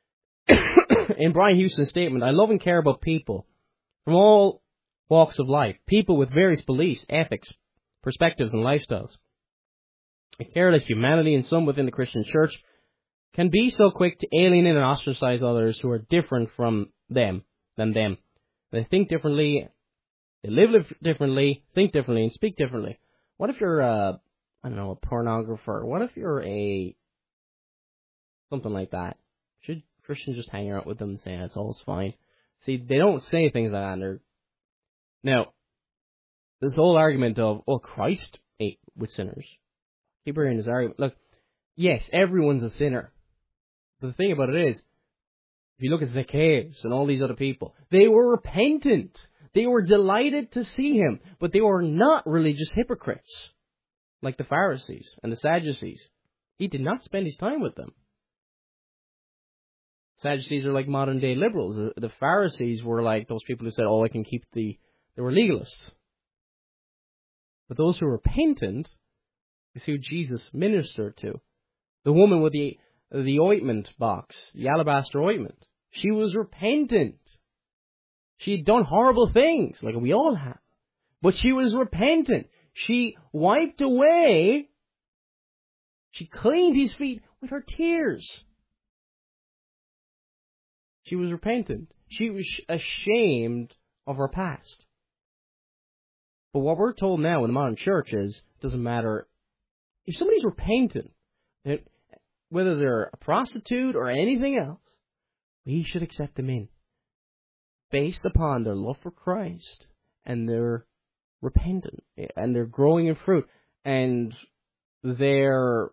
In Brian Houston's statement, I love and care about people from all walks of life, people with various beliefs, ethics, perspectives, and lifestyles. I care that humanity and some within the Christian church can be so quick to alienate and ostracize others who are different from them than them. They think differently, they live, live differently, think differently, and speak differently. What if you're, a, I don't know, a pornographer? What if you're a something like that? Should Christians just hang out with them and say, it's all fine? See, they don't say things like that. And they're... Now, this whole argument of, oh, Christ ate with sinners. Keep hearing this argument. Look, yes, everyone's a sinner. But the thing about it is, if you look at Zacchaeus and all these other people, they were repentant. They were delighted to see him. But they were not religious hypocrites, like the Pharisees and the Sadducees. He did not spend his time with them. Sadducees are like modern day liberals. The Pharisees were like those people who said, oh, I can keep the... They were legalists. But those who were repentant is who Jesus ministered to. The woman with the the ointment box, the alabaster ointment, she was repentant. She had done horrible things, like we all have. But she was repentant. She wiped away, she cleaned his feet with her tears. She was repentant. She was ashamed of her past. But what we're told now in the modern church is, it doesn't matter if somebody's repentant, whether they're a prostitute or anything else, we should accept them in, based upon their love for Christ and their repentant and they're growing in fruit and they're,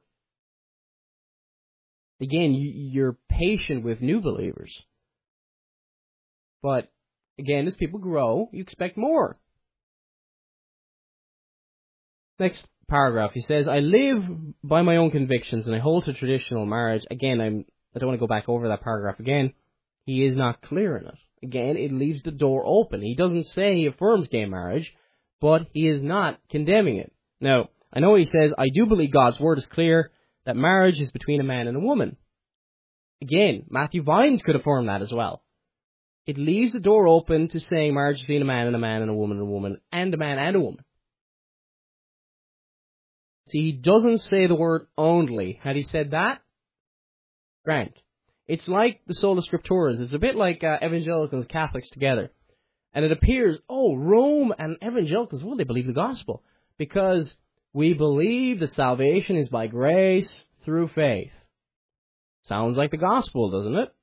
again, you're patient with new believers. But, again, as people grow, you expect more. Next paragraph, he says, I live by my own convictions and I hold to traditional marriage. Again, I'm, I don't want to go back over that paragraph again. He is not clear in it. Again, it leaves the door open. He doesn't say he affirms gay marriage, but he is not condemning it. Now, I know he says, I do believe God's word is clear that marriage is between a man and a woman. Again, Matthew Vines could affirm that as well. It leaves the door open to saying marriage between a man and a man and a woman and a woman and a man and a woman. See, he doesn't say the word only. Had he said that, grant. It's like the sola scripturas. It's a bit like uh, evangelicals and Catholics together. And it appears, oh, Rome and evangelicals, well, they believe the gospel. Because we believe that salvation is by grace through faith. Sounds like the gospel, doesn't it?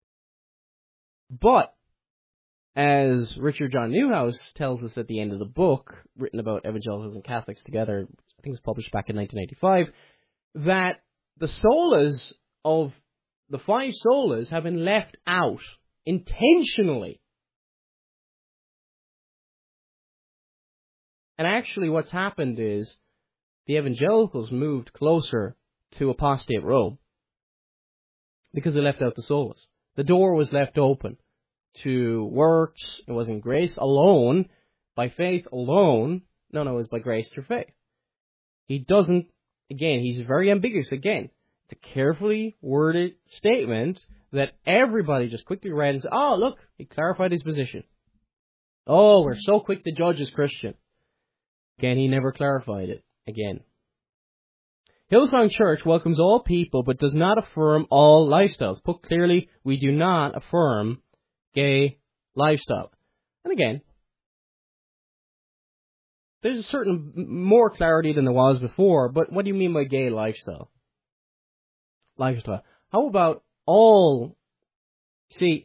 But, as Richard John Newhouse tells us at the end of the book, written about evangelicals and Catholics together, I think it was published back in nineteen eighty-five, that the solas of the five solas have been left out intentionally. And actually what's happened is the evangelicals moved closer to apostate Rome because they left out the solas. The door was left open to works. It wasn't grace alone, by faith alone. No, no, it was by grace through faith. He doesn't again, he's very ambiguous. Again, it's a carefully worded statement that everybody just quickly read and said, oh, look, he clarified his position. Oh, we're so quick to judge as Christian. Again, he never clarified it. Again. Hillsong Church welcomes all people, but does not affirm all lifestyles. Put clearly, we do not affirm gay lifestyle. And again, there's a certain more clarity than there was before, but what do you mean by gay lifestyle? Lifestyle. How about all, see,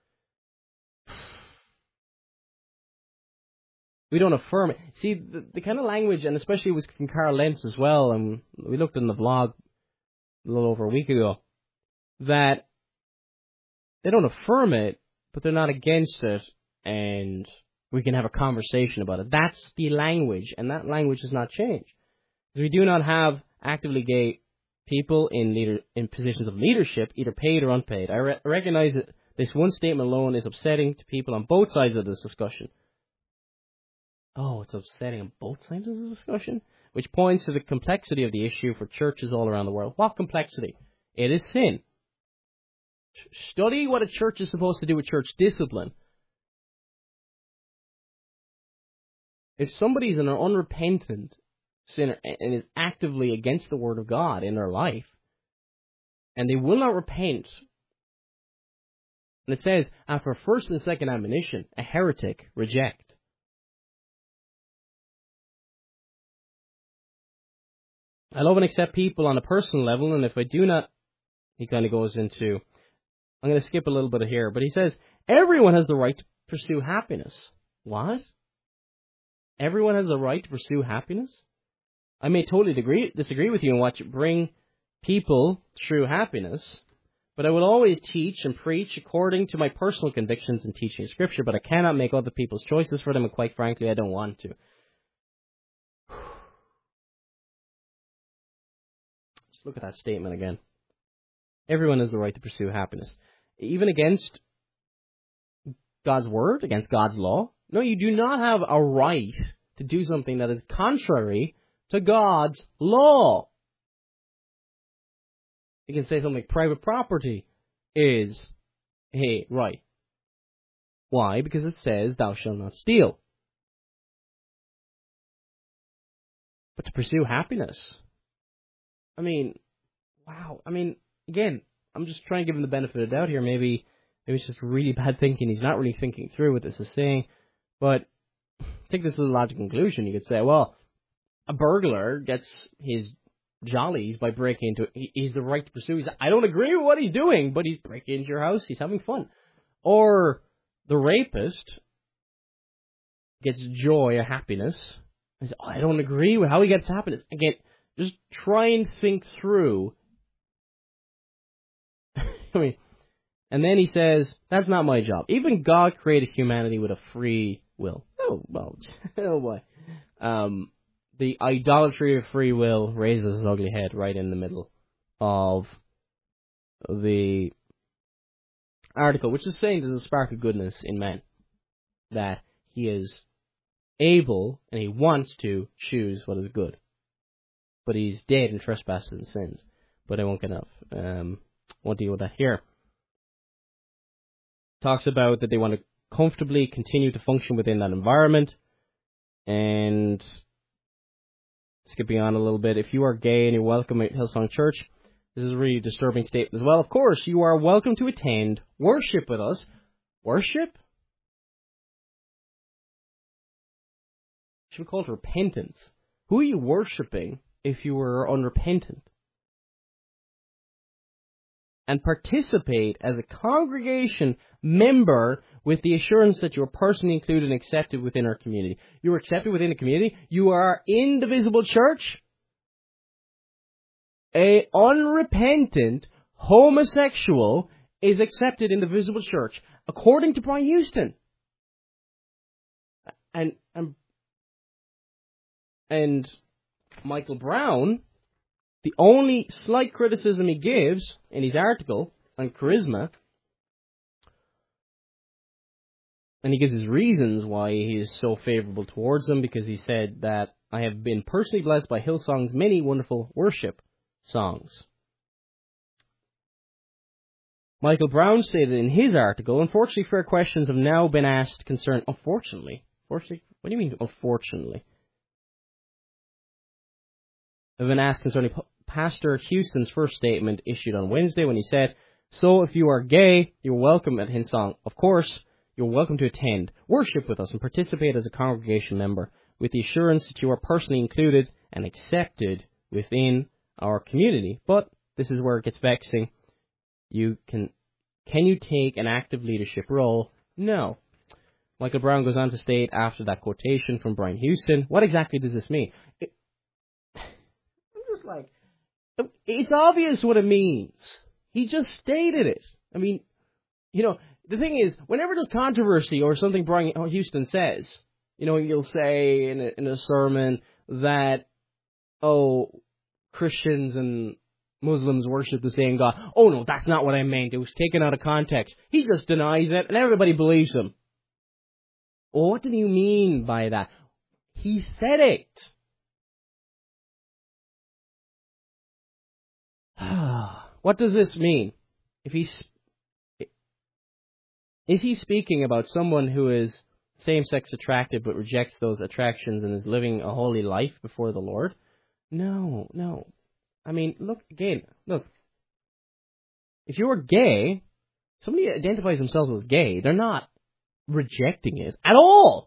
we don't affirm it. See, the, the kind of language, and especially it was from Carl Lentz as well, and we looked in the vlog a little over a week ago, that they don't affirm it, but they're not against it, and we can have a conversation about it. That's the language, and that language has not changed. Because we do not have actively gay people in leader in positions of leadership, either paid or unpaid. I re- recognize that this one statement alone is upsetting to people on both sides of this discussion. Oh, it's upsetting on both sides of the discussion? Which points to the complexity of the issue for churches all around the world. What complexity? It is sin. Study what a church is supposed to do with church discipline. If somebody's an unrepentant sinner and is actively against the Word of God in their life, and they will not repent, and it says, after first and second admonition, a heretic reject. I love and accept people on a personal level, and if I do not, he kind of goes into, I'm going to skip a little bit of here, but he says, everyone has the right to pursue happiness. What? Everyone has the right to pursue happiness? I may totally disagree, disagree with you on what you bring people through happiness, but I will always teach and preach according to my personal convictions and teaching of Scripture, but I cannot make other people's choices for them, and quite frankly, I don't want to. Just look at that statement again. Everyone has the right to pursue happiness. Even against God's Word, against God's law? No, you do not have a right to do something that is contrary to God's law. You can say something like private property is a right. Why? Because it says, thou shalt not steal. But to pursue happiness? I mean, wow. I mean, again, I'm just trying to give him the benefit of the doubt here. Maybe, maybe it's just really bad thinking. He's not really thinking through what this is saying. But take this as a logical conclusion. You could say, well, a burglar gets his jollies by breaking into it. He, he's the right to pursue. He's, I don't agree with what he's doing, but he's breaking into your house. He's having fun. Or the rapist gets joy or happiness. He says, oh, I don't agree with how he gets happiness. Again, just try and think through. I mean, and then he says, that's not my job. Even God created humanity with a free will. Oh, well, oh boy. Um, the idolatry of free will raises its ugly head right in the middle of the article, which is saying there's a spark of goodness in man, that he is able and he wants to choose what is good. But he's dead in trespasses and sins. But I won't get enough. Um, won't deal with that here. Talks about that they want to comfortably continue to function within that environment. And skipping on a little bit, if you are gay and you're welcome at Hillsong Church, this is a really disturbing statement as well. Of course, you are welcome to attend worship with us. Worship? Should we call it repentance? Who are you worshiping if you were unrepentant? And participate as a congregation member with the assurance that you are personally included and accepted within our community. You are accepted within the community. You are in the visible church. A unrepentant homosexual is accepted in the visible church, according to Brian Houston. And and and Michael Brown, the only slight criticism he gives in his article on charisma, and he gives his reasons why he is so favorable towards them, because he said that I have been personally blessed by Hillsong's many wonderful worship songs. Michael Brown stated in his article, unfortunately, fair questions have now been asked concerning... Unfortunately? Unfortunately? What do you mean, unfortunately? Have been asked concerning Pastor Houston's first statement issued on Wednesday when he said, "So if you are gay, you're welcome at Hillsong. Of course, you're welcome to attend, worship with us, and participate as a congregation member, with the assurance that you are personally included and accepted within our community. But this is where it gets vexing. You can, can you take an active leadership role? No." Michael Brown goes on to state after that quotation from Brian Houston, what exactly does this mean? It, I'm just like, it's obvious what it means. He just stated it. I mean, you know, the thing is, whenever there's controversy or something Brian Houston says, you know, you'll say in a, in a sermon that, oh, Christians and Muslims worship the same God. Oh, no, that's not what I meant. It was taken out of context. He just denies it, and everybody believes him. Well, what did he mean by that? He said it. What does this mean? If he's, is he speaking about someone who is same-sex attracted but rejects those attractions and is living a holy life before the Lord? No, no. I mean, look, again, look. If you're gay, somebody identifies themselves as gay, they're not rejecting it at all.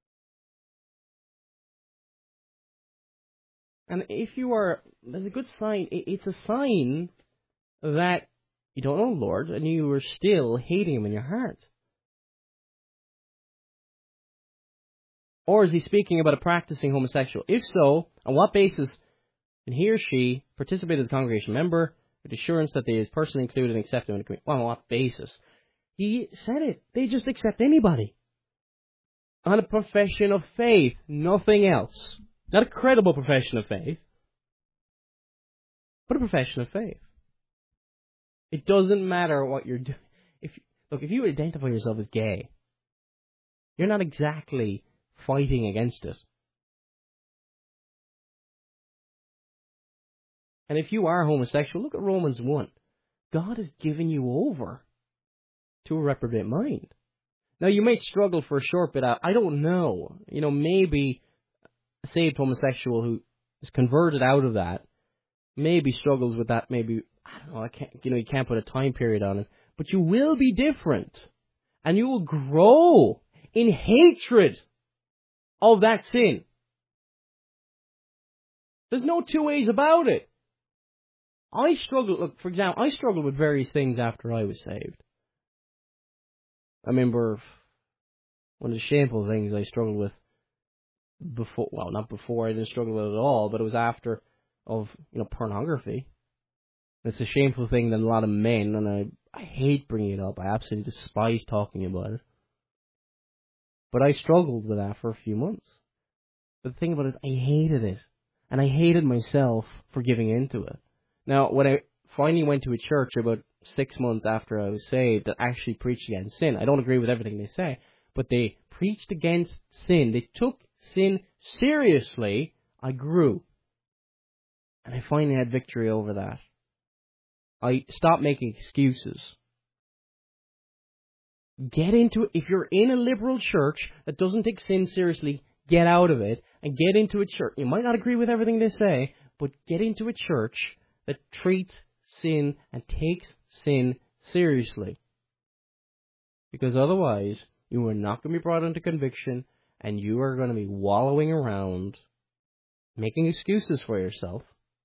And if you are, there's a good sign, it's a sign that you don't know the Lord and you are still hating him in your heart. Or is he speaking about a practicing homosexual? If so, on what basis can he or she participate as a congregation member with assurance that they is personally included and accepted in the community? Well, on what basis? He said it. They just accept anybody. On a profession of faith, nothing else. Not a credible profession of faith, but a profession of faith. It doesn't matter what you're doing. If look, if you identify yourself as gay, you're not exactly fighting against it. And if you are homosexual, look at Romans one. God has given you over to a reprobate mind. Now, you might struggle for a short bit. I don't know. You know, maybe a saved homosexual who is converted out of that maybe struggles with that. Maybe, I don't know, I can't, you know, you can't put a time period on it. But you will be different. And you will grow in hatred of that sin. There's no two ways about it. I struggle, look, for example, I struggled with various things after I was saved. I remember one of the shameful things I struggled with before, well, not before, I didn't struggle with it at all, but it was after of, you know, pornography. It's a shameful thing that a lot of men, and I, I hate bringing it up, I absolutely despise talking about it. But I struggled with that for a few months. But the thing about it is, I hated it. And I hated myself for giving into it. Now, when I finally went to a church about six months after I was saved that actually preached against sin, I don't agree with everything they say, but they preached against sin. They took sin seriously. I grew. And I finally had victory over that. I stopped making excuses. Get into it. If you're in a liberal church that doesn't take sin seriously, get out of it and get into a church. You might not agree with everything they say, but get into a church that treats sin and takes sin seriously. Because otherwise, you are not going to be brought into conviction, and you are going to be wallowing around, making excuses for yourself.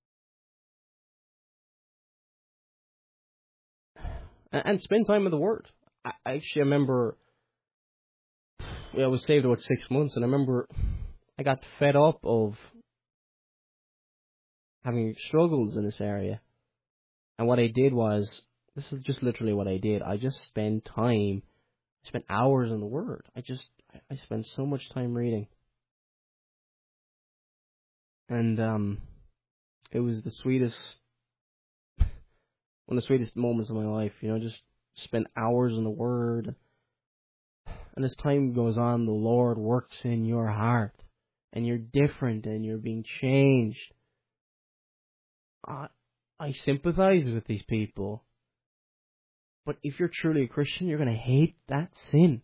And, and spend time with the Word. I, actually, I remember, well, I was saved about six months, and I remember I got fed up of having struggles in this area. And what I did was, this is just literally what I did. I just spent time, I spent hours in the Word. I just, I spent so much time reading. And um, it was the sweetest, one of the sweetest moments of my life. You know, just spend hours in the Word. And as time goes on, the Lord works in your heart. and you're different and you're being changed. I, I sympathize with these people. But if you're truly a Christian, you're going to hate that sin.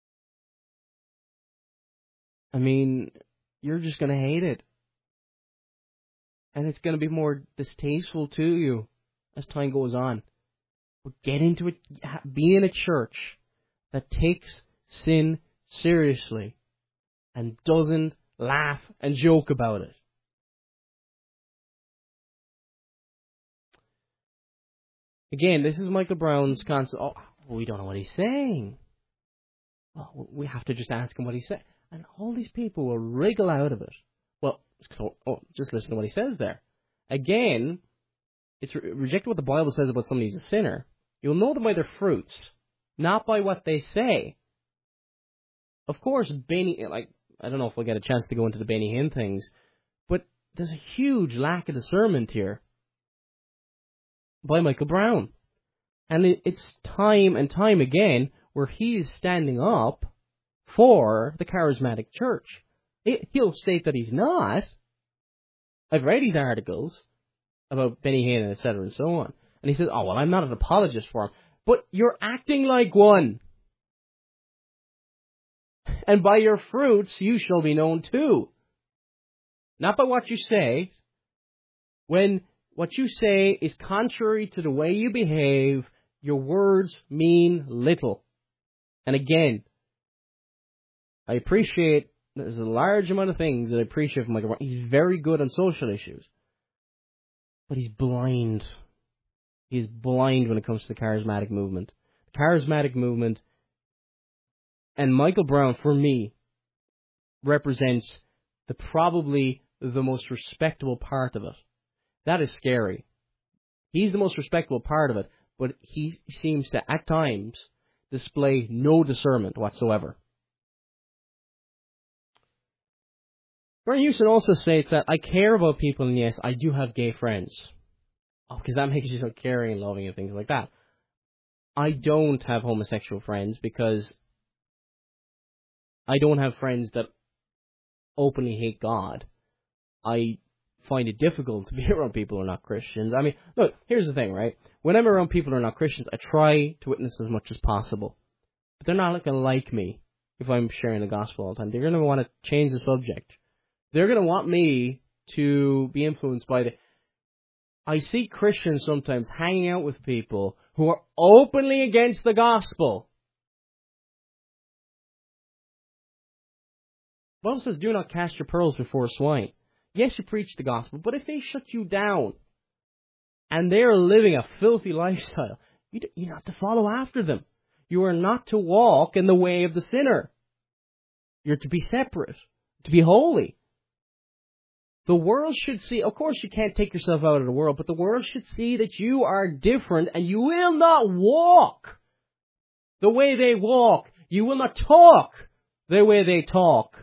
I mean, you're just going to hate it. And it's going to be more distasteful to you as time goes on. But get into it. Be in a church that takes sin seriously and doesn't laugh and joke about it. Again, this is Michael Brown's constant, oh, we don't know what he's saying. Well, we have to just ask him what he said. And all these people will wriggle out of it. Well, so, oh, just listen to what he says there. Again, it's re- reject what the Bible says about somebody's a sinner. You'll know them by their fruits, not by what they say. Of course, Benny, like, I don't know if we'll get a chance to go into the Benny Hinn things, but there's a huge lack of discernment here by Michael Brown. And it, it's time and time again where he's standing up for the charismatic church. It, he'll state that he's not. I've read his articles about Benny Hinn, et cetera, and so on. And he says, oh, well, I'm not an apologist for him. But you're acting like one. And by your fruits you shall be known too. Not by what you say. When what you say is contrary to the way you behave, your words mean little. And again, I appreciate, there's a large amount of things that I appreciate from Michael Brown. He's very good on social issues. But he's blind. He's blind when it comes to the charismatic movement. The charismatic movement, and Michael Brown, for me, represents the probably the most respectable part of it. That is scary. He's the most respectable part of it, but he seems to, at times, display no discernment whatsoever. Brian Houston also states that I care about people, and yes, I do have gay friends. Oh, because that makes you so caring and loving and things like that. I don't have homosexual friends because I don't have friends that openly hate God. I find it difficult to be around people who are not Christians. I mean, look, here's the thing, right? When I'm around people who are not Christians, I try to witness as much as possible. But they're not going to like me if I'm sharing the gospel all the time. They're going to want to change the subject. They're going to want me to be influenced by the... I see Christians sometimes hanging out with people who are openly against the gospel. The Bible says, do not cast your pearls before swine. Yes, you preach the gospel, but if they shut you down and they're living a filthy lifestyle, you you have to follow after them. You are not to walk in the way of the sinner. You're to be separate, to be holy. The world should see, of course you can't take yourself out of the world, but the world should see that you are different and you will not walk the way they walk. You will not talk the way they talk.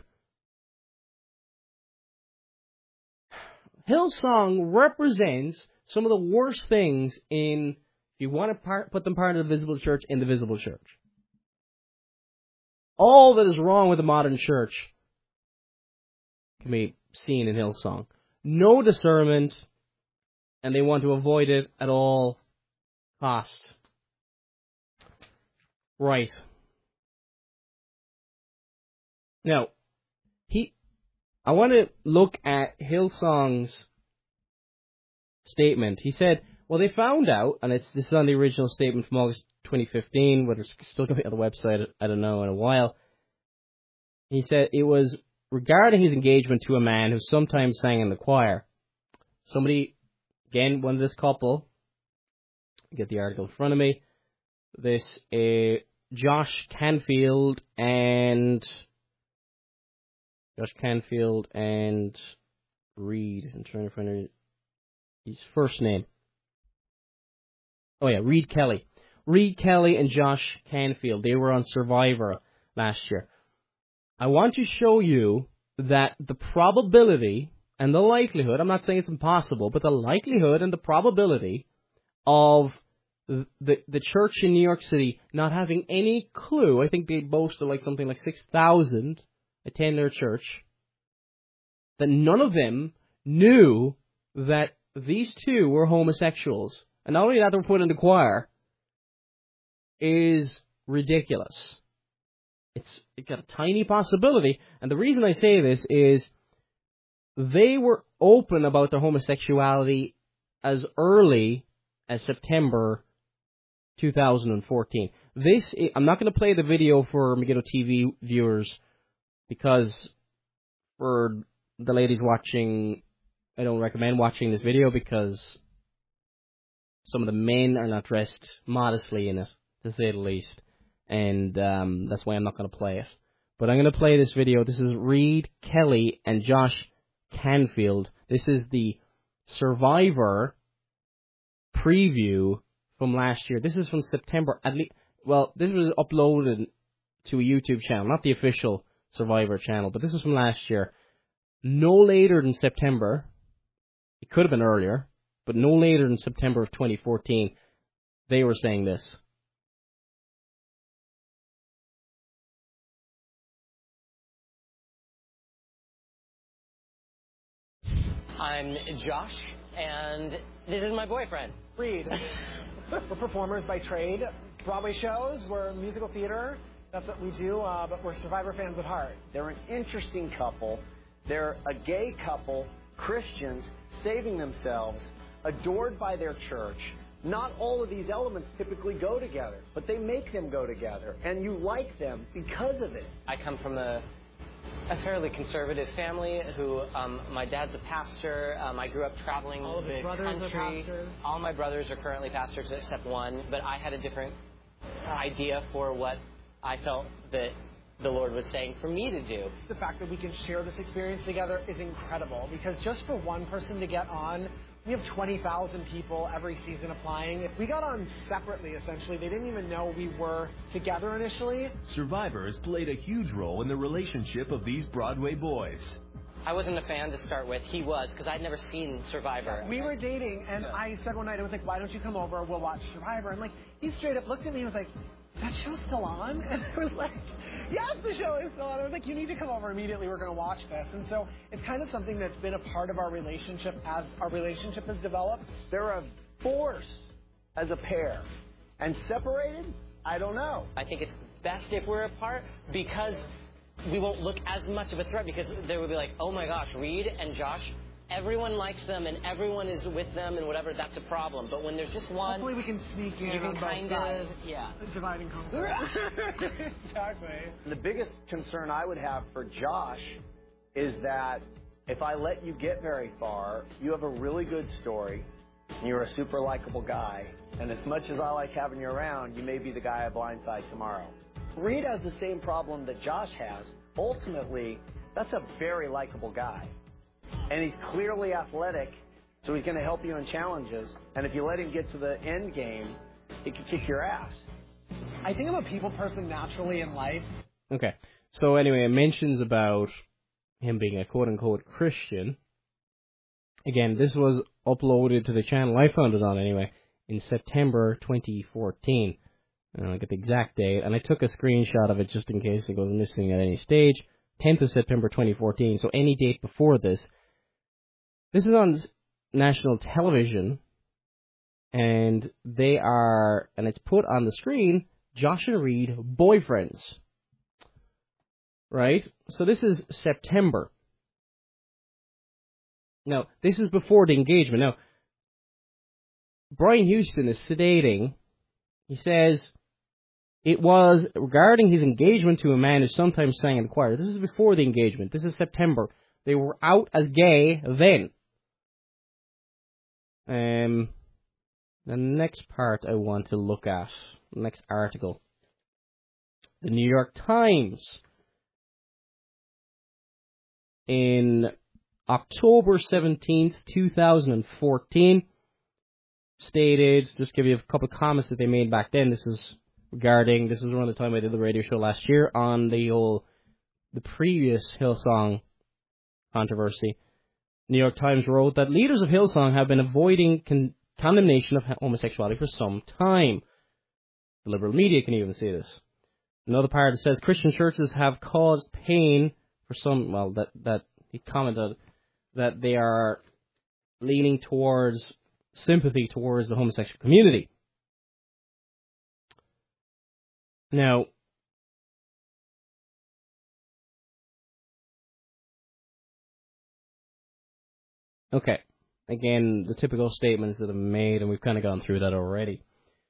Hillsong represents some of the worst things in, if you want to part, put them part of the visible church, in the visible church. All that is wrong with the modern church can be seen in Hillsong. No discernment, and they want to avoid it at all costs. Right. Now, he, I want to look at Hillsong's statement. He said, well, they found out, and it's, this is on the original statement from August twenty fifteen, whether it's still going to be on the website, I don't know, in a while. He said it was regarding his engagement to a man who sometimes sang in the choir. Somebody, again, one of this couple, get the article in front of me, this uh, Josh Canfield and Josh Canfield and Reed. I'm trying to find his first name. Oh yeah, Reed Kelly. Reed Kelly and Josh Canfield. They were on Survivor last year. I want to show you that the probability and the likelihood, I'm not saying it's impossible, but the likelihood and the probability of the the church in New York City not having any clue, I think they boast of like something like six thousand attend their church, that none of them knew that these two were homosexuals, and not only that they were put in the choir, is ridiculous. It's, it's got a tiny possibility, and the reason I say this is they were open about their homosexuality as early as September two thousand fourteen. This, I'm not going to play the video for Megiddo T V viewers, because for the ladies watching, I don't recommend watching this video because some of the men are not dressed modestly in it, to say the least. And um, that's why I'm not going to play it. But I'm going to play this video. This is Reed Kelly and Josh Canfield. This is the Survivor preview from last year. This is from September. At least, well, this was uploaded to a YouTube channel, not the official Survivor channel, but this is from last year. No later than September. It could have been earlier, but no later than September of twenty fourteen. They were saying this. I'm Josh, and this is my boyfriend, Reed. We're performers by trade. Broadway shows, we're musical theater. That's what we do, uh, but we're Survivor fans at heart. They're an interesting couple. They're a gay couple, Christians, saving themselves, adored by their church. Not all of these elements typically go together, but they make them go together, and you like them because of it. I come from a a fairly conservative family who, um, my dad's a pastor. Um, I grew up traveling All of his the brothers country. are pastors. All my brothers are currently pastors except one, but I had a different idea for what I felt that the Lord was saying for me to do. The fact that we can share this experience together is incredible, because just for one person to get on, we have twenty thousand people every season applying. If we got on separately, essentially, they didn't even know we were together initially. Survivor has played a huge role in the relationship of these Broadway boys. I wasn't a fan to start with. He was, because I'd never seen Survivor. We were dating, and I said one night, I was like, why don't you come over, we'll watch Survivor. And like, he straight up looked at me and was like, that show's still on? And I was like, yes, the show is still on. I was like, you need to come over immediately. We're going to watch this. And so it's kind of something that's been a part of our relationship as our relationship has developed. They're a force as a pair. And separated? I don't know. I think it's best if we're apart, because we won't look as much of a threat, because they would be like, oh my gosh, Reed and Josh, everyone likes them and everyone is with them and whatever, that's a problem. But when there's just one, hopefully we can sneak in. You can on both kind sides. of, yeah. Divide and conquer. Exactly. The biggest concern I would have for Josh is that if I let you get very far, you have a really good story, and you're a super likable guy, and as much as I like having you around, you may be the guy I blindside tomorrow. Reed has the same problem that Josh has. Ultimately, that's a very likable guy. And he's clearly athletic, so he's going to help you in challenges. And if you let him get to the end game, he can kick your ass. I think I'm a people person naturally in life. Okay, so anyway, it mentions about him being a quote-unquote Christian. Again, this was uploaded to the channel I found it on anyway, in September twenty fourteen. And I'll get the exact date, and I took a screenshot of it just in case it goes missing at any stage. tenth of September twenty fourteen, so any date before this. This is on national television, and they are, and it's put on the screen, Josh and Reed, boyfriends. Right? So this is September. Now, this is before the engagement. Now, Brian Houston is stating, he says, it was regarding his engagement to a man who sometimes sang in the choir. This is before the engagement. This is September. They were out as gay then. Um, the next part I want to look at, the next article. The New York Times, in October seventeenth, two thousand fourteen, stated, just give you a couple of comments that they made back then. This is regarding, this is around the time I did the radio show last year on the whole, the previous Hillsong controversy. New York Times wrote that leaders of Hillsong have been avoiding con- condemnation of homosexuality for some time. The liberal media can even see this. Another part says Christian churches have caused pain for some, well, that, that he commented, that they are leaning towards sympathy towards the homosexual community. Now, okay, again, the typical statements that are made, and we've kind of gone through that already.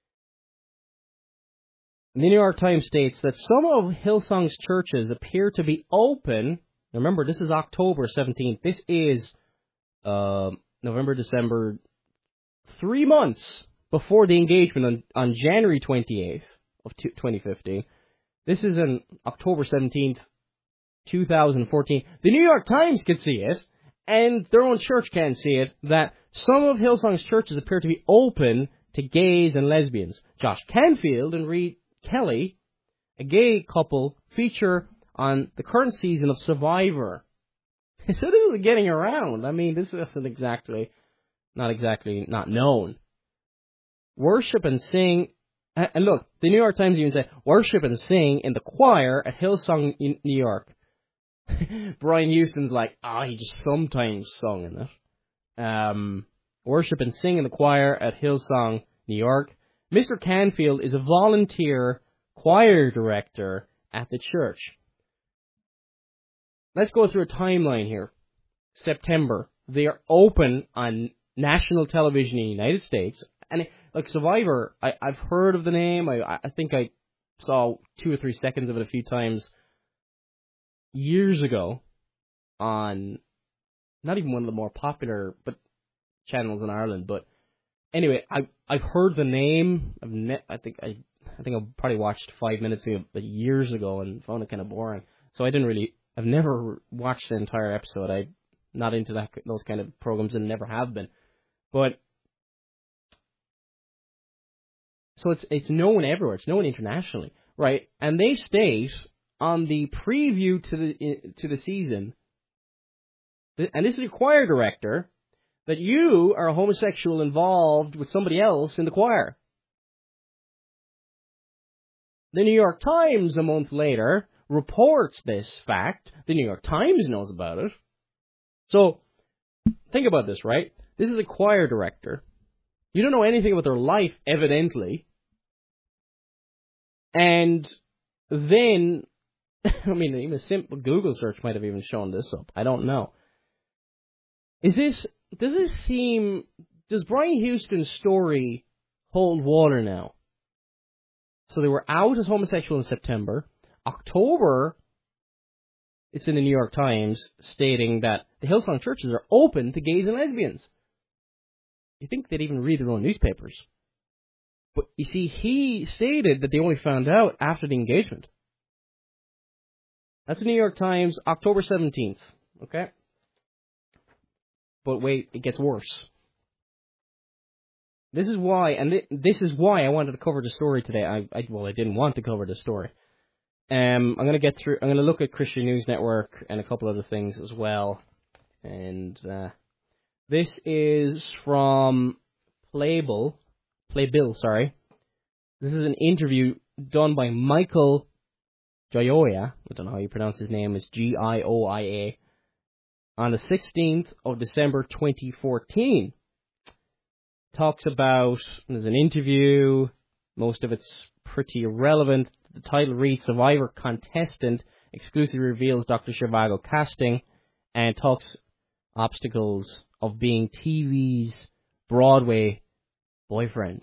The New York Times states that some of Hillsong's churches appear to be open. Remember, this is October seventeenth. This is uh, November, December, three months before the engagement on, on January twenty-eighth of twenty fifteen. This is on October seventeenth, two thousand fourteen. The New York Times could see it, and their own church can see it, that some of Hillsong's churches appear to be open to gays and lesbians. Josh Canfield and Reed Kelly, a gay couple, feature on the current season of Survivor. So this is getting around. I mean, this isn't exactly, not exactly not known. Worship and sing, and look, the New York Times even said, worship and sing in the choir at Hillsong in New York. Brian Houston's like, ah, oh, he just sometimes sung in it. Um, worship and sing in the choir at Hillsong, New York. Mister Canfield is a volunteer choir director at the church. Let's go through a timeline here. September, they are open on national television in the United States. And like Survivor, I, I've heard of the name. I, I think I saw two or three seconds of it a few times years ago on not even one of the more popular but channels in Ireland. But anyway, I I've heard the name. I've ne- I think I I think I probably watched five minutes of it years ago and found it kind of boring. So I didn't really. I've never watched the entire episode. I'm not into that those kind of programs and never have been. But so it's it's known everywhere. It's known internationally, right? And they state on the preview to the to the season, and this is the choir director, that you are a homosexual involved with somebody else in the choir. The New York Times, a month later, reports this fact. The New York Times knows about it. So, think about this, right? This is a choir director. You don't know anything about their life, evidently. And then, I mean, even a simple Google search might have even shown this up. I don't know. Is this, does this seem, does Brian Houston's story hold water now? So they were out as homosexual in September. October, it's in the New York Times, stating that the Hillsong churches are open to gays and lesbians. You think they'd even read their own newspapers. But you see, he stated that they only found out after the engagement. That's the New York Times, October seventeenth. Okay? But wait, it gets worse. This is why, and th- this is why I wanted to cover the story today. I, I well, I didn't want to cover the story. Um, I'm going to get through, I'm going to look at Christian News Network and a couple other things as well. And uh, this is from Playbill, Playbill, sorry. This is an interview done by Michael Gioia, I don't know how you pronounce his name, it's G I O I A, on the sixteenth of December twenty fourteen. Talks about, there's an interview, most of it's pretty irrelevant. The title reads, Survivor Contestant exclusively reveals Doctor Zhivago casting, and talks obstacles of being T V's Broadway boyfriends.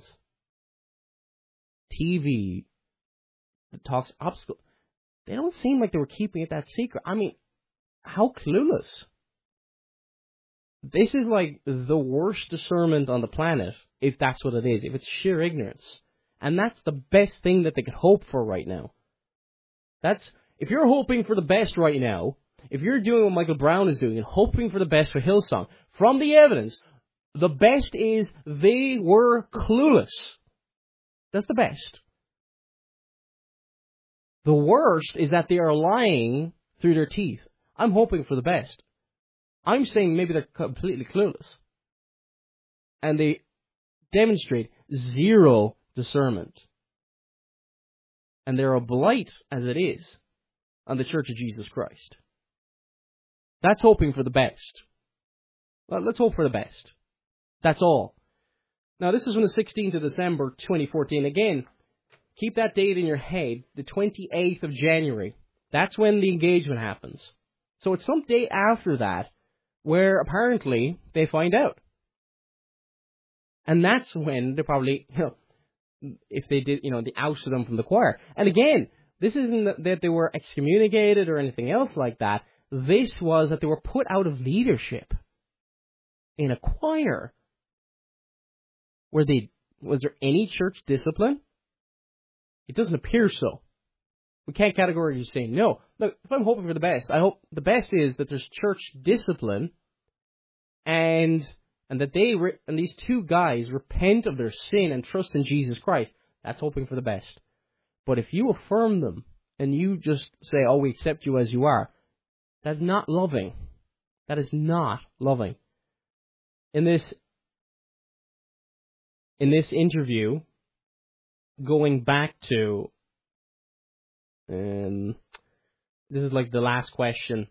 T V talks obstacles. They don't seem like they were keeping it that secret. I mean, how clueless. This is like the worst discernment on the planet, if that's what it is, if it's sheer ignorance. And that's the best thing that they could hope for right now. That's, if you're hoping for the best right now, if you're doing what Michael Brown is doing and hoping for the best for Hillsong, from the evidence, the best is they were clueless. That's the best. The worst is that they are lying through their teeth. I'm hoping for the best. I'm saying maybe they're completely clueless. And they demonstrate zero discernment. And they're a blight, as it is, on the Church of Jesus Christ. That's hoping for the best. Well, let's hope for the best. That's all. Now, this is from the sixteenth of December, twenty fourteen. Again, keep that date in your head, the twenty-eighth of January. That's when the engagement happens. So it's some day after that where apparently they find out. And that's when they probably, you know, if they did, you know, they ousted them from the choir. And again, this isn't that they were excommunicated or anything else like that. This was that they were put out of leadership in a choir. Were they, was there any church discipline? It doesn't appear so. We can't categorically say no. Look, if I'm hoping for the best, I hope the best is that there's church discipline, and and that they re- and these two guys repent of their sin and trust in Jesus Christ. That's hoping for the best. But if you affirm them and you just say, "Oh, we accept you as you are," that's not loving. That is not loving. In this in this interview, going back to. Um, this is like the last question.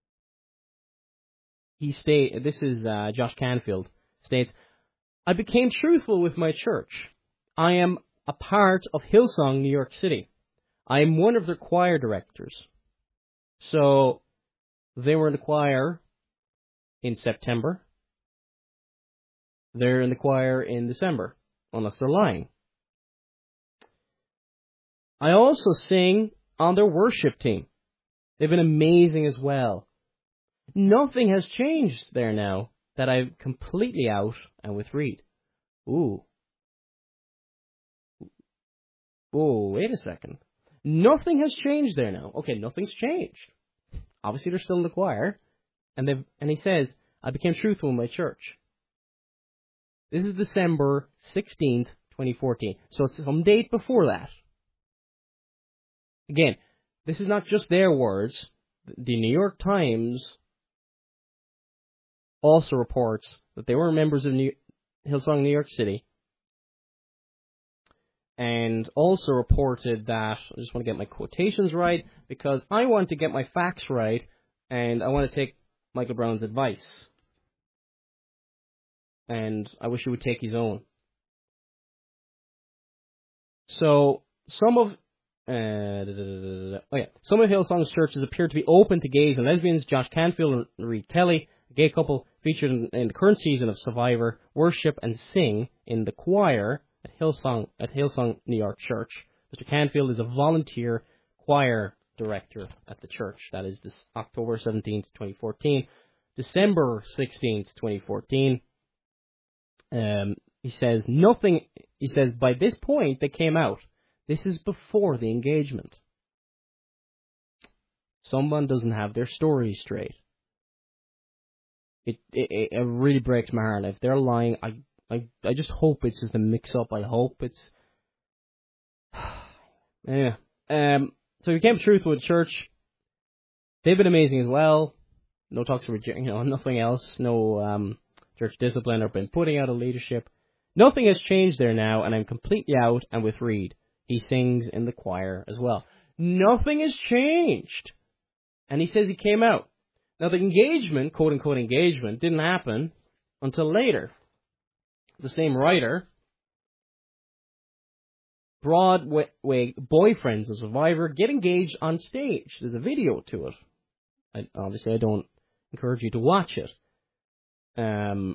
He state this is uh, Josh Canfield states, "I became truthful with my church. I am a part of Hillsong New York City. I am one of their choir directors." So they were in the choir in September. They're in the choir in December, unless they're lying. I also sing on their worship team. They've been amazing as well. Nothing has changed there now that I'm completely out and with Reed. Ooh. Oh, wait a second. Nothing has changed there now. Okay, nothing's changed. Obviously, they're still in the choir. And they've and he says, "I became truthful in my church." This is December sixteenth, twenty fourteen. So it's some date before that. Again, this is not just their words. The New York Times also reports that they were members of New Hillsong New York City, and also reported that, I just want to get my quotations right, because I want to get my facts right, and I want to take Michael Brown's advice. And I wish he would take his own. So, some of Uh, da, da, da, da, da. Oh yeah, some of Hillsong's churches appear to be open to gays and lesbians. Josh Canfield and Reed Kelly, a gay couple featured in, in the current season of Survivor, worship and sing in the choir at Hillsong at Hillsong New York Church. Mister Canfield is a volunteer choir director at the church. That is this October seventeenth, twenty fourteen, December sixteenth, twenty fourteen. Um, he says nothing. He says by this point they came out. This is before the engagement. Someone doesn't have their story straight. It it, it really breaks my heart. If they're lying, I, I I just hope it's just a mix-up. I hope it's... yeah. Um. So we came truthful with church. They've been amazing as well. No talks of rejection, you know, nothing else. No um church discipline or been putting out of leadership. Nothing has changed there now, and I'm completely out and with Reed. He sings in the choir as well. Nothing has changed. And he says he came out. Now, the engagement, quote-unquote engagement, didn't happen until later. The same writer, Broadway boyfriends of Survivor, get engaged on stage. There's a video to it. I, obviously, I don't encourage you to watch it. Um,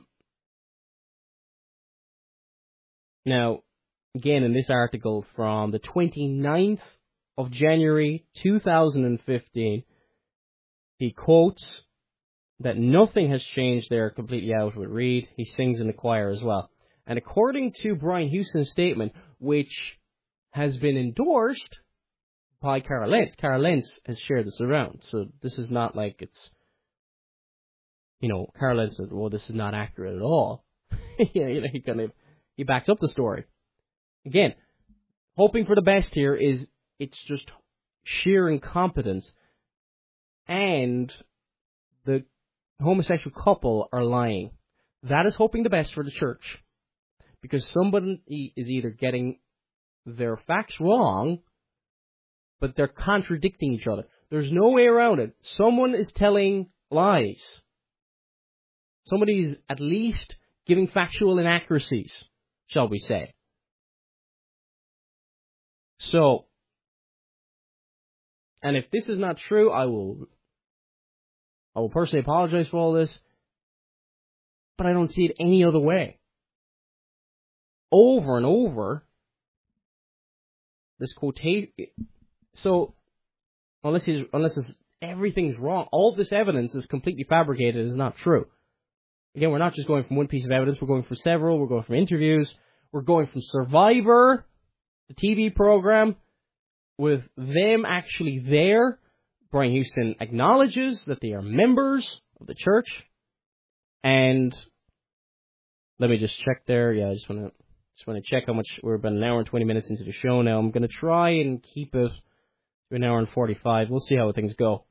now... Again, in this article from the twenty-ninth of January, two thousand fifteen, he quotes that nothing has changed there, completely out with Reed. He sings in the choir as well. And according to Brian Houston's statement, which has been endorsed by Carol Lentz, Carol Lentz has shared this around. So this is not like it's, you know, Carol Lentz said, well, this is not accurate at all. yeah, you know, he kind of, he backs up the story. Again, hoping for the best here is it's just sheer incompetence, and the homosexual couple are lying. That is hoping the best for the church, because somebody is either getting their facts wrong, but they're contradicting each other. There's no way around it. Someone is telling lies. Somebody's at least giving factual inaccuracies, shall we say. So, and if this is not true, I will, I will personally apologize for all this, but I don't see it any other way. Over and over, this quotation, so, unless he's, unless it's, everything's wrong, all this evidence is completely fabricated, is not true. Again, we're not just going from one piece of evidence, we're going from several, we're going from interviews, we're going from Survivor, the T V program, with them actually there. Brian Houston acknowledges that they are members of the church, and let me just check there, yeah, I just want to just want to check how much, we're about an hour and twenty minutes into the show now. I'm going to try and keep it to an hour and forty-five, we'll see how things go.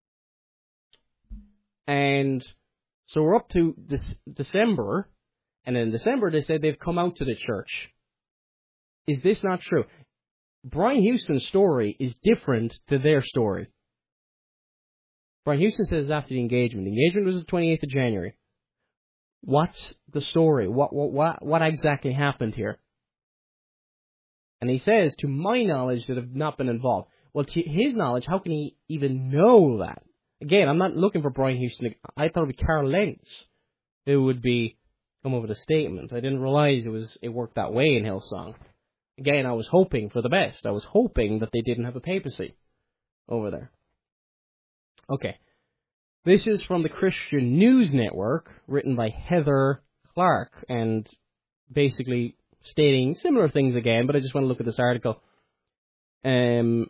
And so we're up to this December, and in December they said they've come out to the church. Is this not true? Brian Houston's story is different to their story. Brian Houston says after the engagement. The engagement was the twenty-eighth of January. What's the story? What what what, what exactly happened here? And he says, to my knowledge, that have not been involved. Well, to his knowledge, how can he even know that? Again, I'm not looking for Brian Houston. I thought it would be Carl Lentz who would be come over the statement. I didn't realize it was it worked that way in Hillsong. Again, I was hoping for the best. I was hoping that they didn't have a papacy over there. Okay. This is from the Christian News Network, written by Heather Clark, and basically stating similar things again, but I just want to look at this article. Um...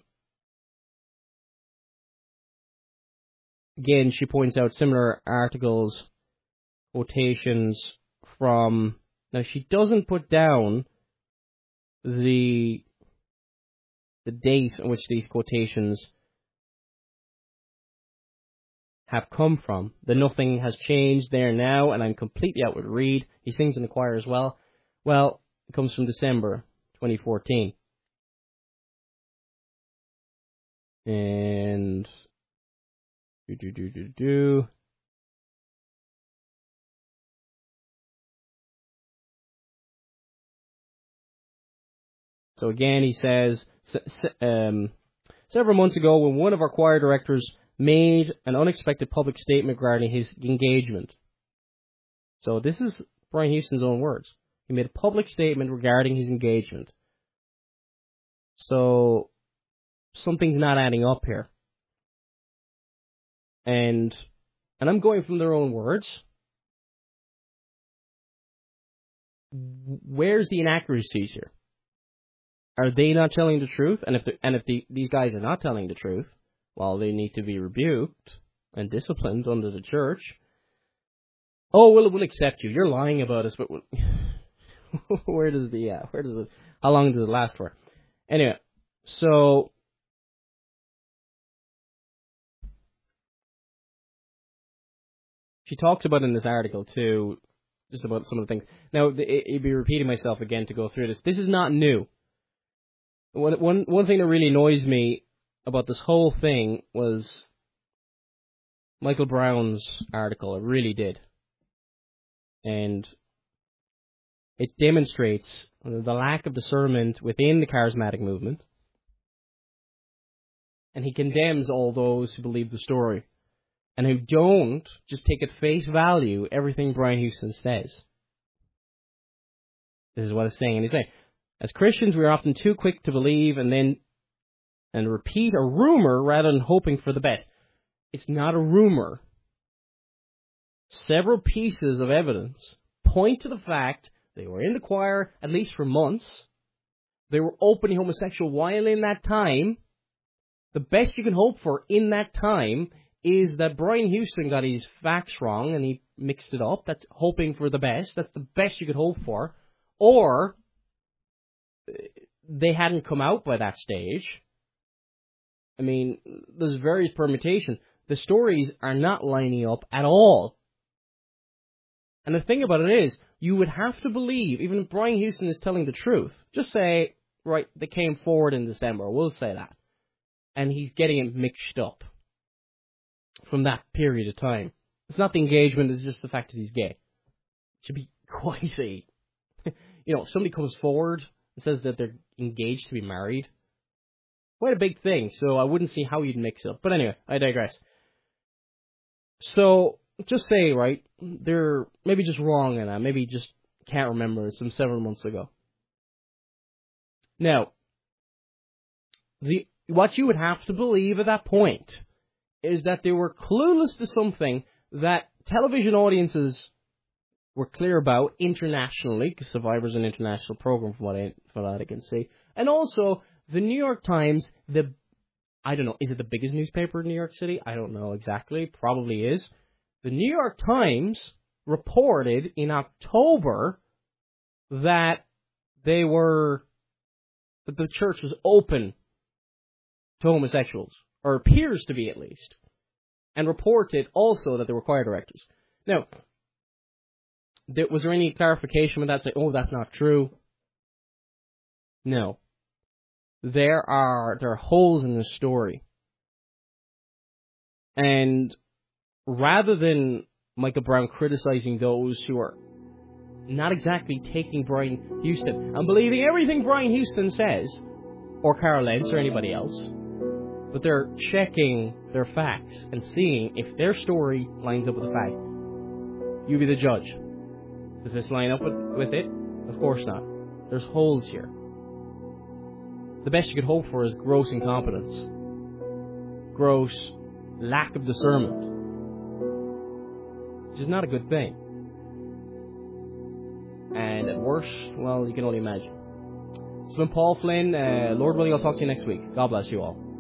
Again, she points out similar articles, quotations from... Now, she doesn't put down the the date in which these quotations have come from. The nothing has changed there now, and I'm completely out with Reed. He sings in the choir as well. Well, it comes from December twenty fourteen. And... Do, do, do, do, do. So again, he says, um, several months ago, when one of our choir directors made an unexpected public statement regarding his engagement. So this is Brian Houston's own words. He made a public statement regarding his engagement. So something's not adding up here. And and I'm going from their own words. Where's the inaccuracies here? Are they not telling the truth? And if the, and if the, these guys are not telling the truth, well, they need to be rebuked and disciplined under the church. Oh, well, we'll accept you. You're lying about us, but we'll where does the yeah? Where does it? How long does it last for? Anyway, so. She talks about in this article, too, just about some of the things. Now, it'd be repeating myself again to go through this. This is not new. One, one, one thing that really annoys me about this whole thing was Michael Brown's article. It really did. And it demonstrates the lack of discernment within the charismatic movement. And he condemns all those who believe the story, and who don't just take at face value everything Brian Houston says. This is what it's saying. And he's saying, as Christians, we are often too quick to believe and then and repeat a rumor rather than hoping for the best. It's not a rumor. Several pieces of evidence point to the fact they were in the choir at least for months. They were openly homosexual while in that time. The best you can hope for in that time is that Brian Houston got his facts wrong and he mixed it up. That's hoping for the best. That's the best you could hope for. Or they hadn't come out by that stage. I mean, there's various permutations. The stories are not lining up at all. And the thing about it is, you would have to believe, even if Brian Houston is telling the truth, just say, right, they came forward in December, we'll say that. And he's getting it mixed up from that period of time. It's not the engagement, it's just the fact that he's gay. It should be quite a... You know, if somebody comes forward and says that they're engaged to be married, quite a big thing, so I wouldn't see how you'd mix it up. But anyway, I digress. So, just say, right, they're maybe just wrong in that, maybe just can't remember, some several months ago. Now, the what you would have to believe at that point is that they were clueless to something that television audiences were clear about internationally, because Survivor's an international program from what I, from what I can see. And also, the New York Times, the, I don't know, is it the biggest newspaper in New York City? I don't know exactly, probably is. The New York Times reported in October that they were, that the church was open to homosexuals, or appears to be at least, and reported also that they were choir directors. Now, there, was there any clarification with that? Say, oh, that's not true. No. There are there are holes in the story. And rather than Michael Brown criticizing those who are not exactly taking Brian Houston and believing everything Brian Houston says, or Carol Lentz or anybody else, but they're checking their facts and seeing if their story lines up with the fact. You be the judge. Does this line up with, with it? Of course not. There's holes here. The best you could hope for is gross incompetence. Gross lack of discernment. Which is not a good thing. And at worst, well, you can only imagine. It's been Paul Flynn. Uh, Lord willing, I'll talk to you next week. God bless you all.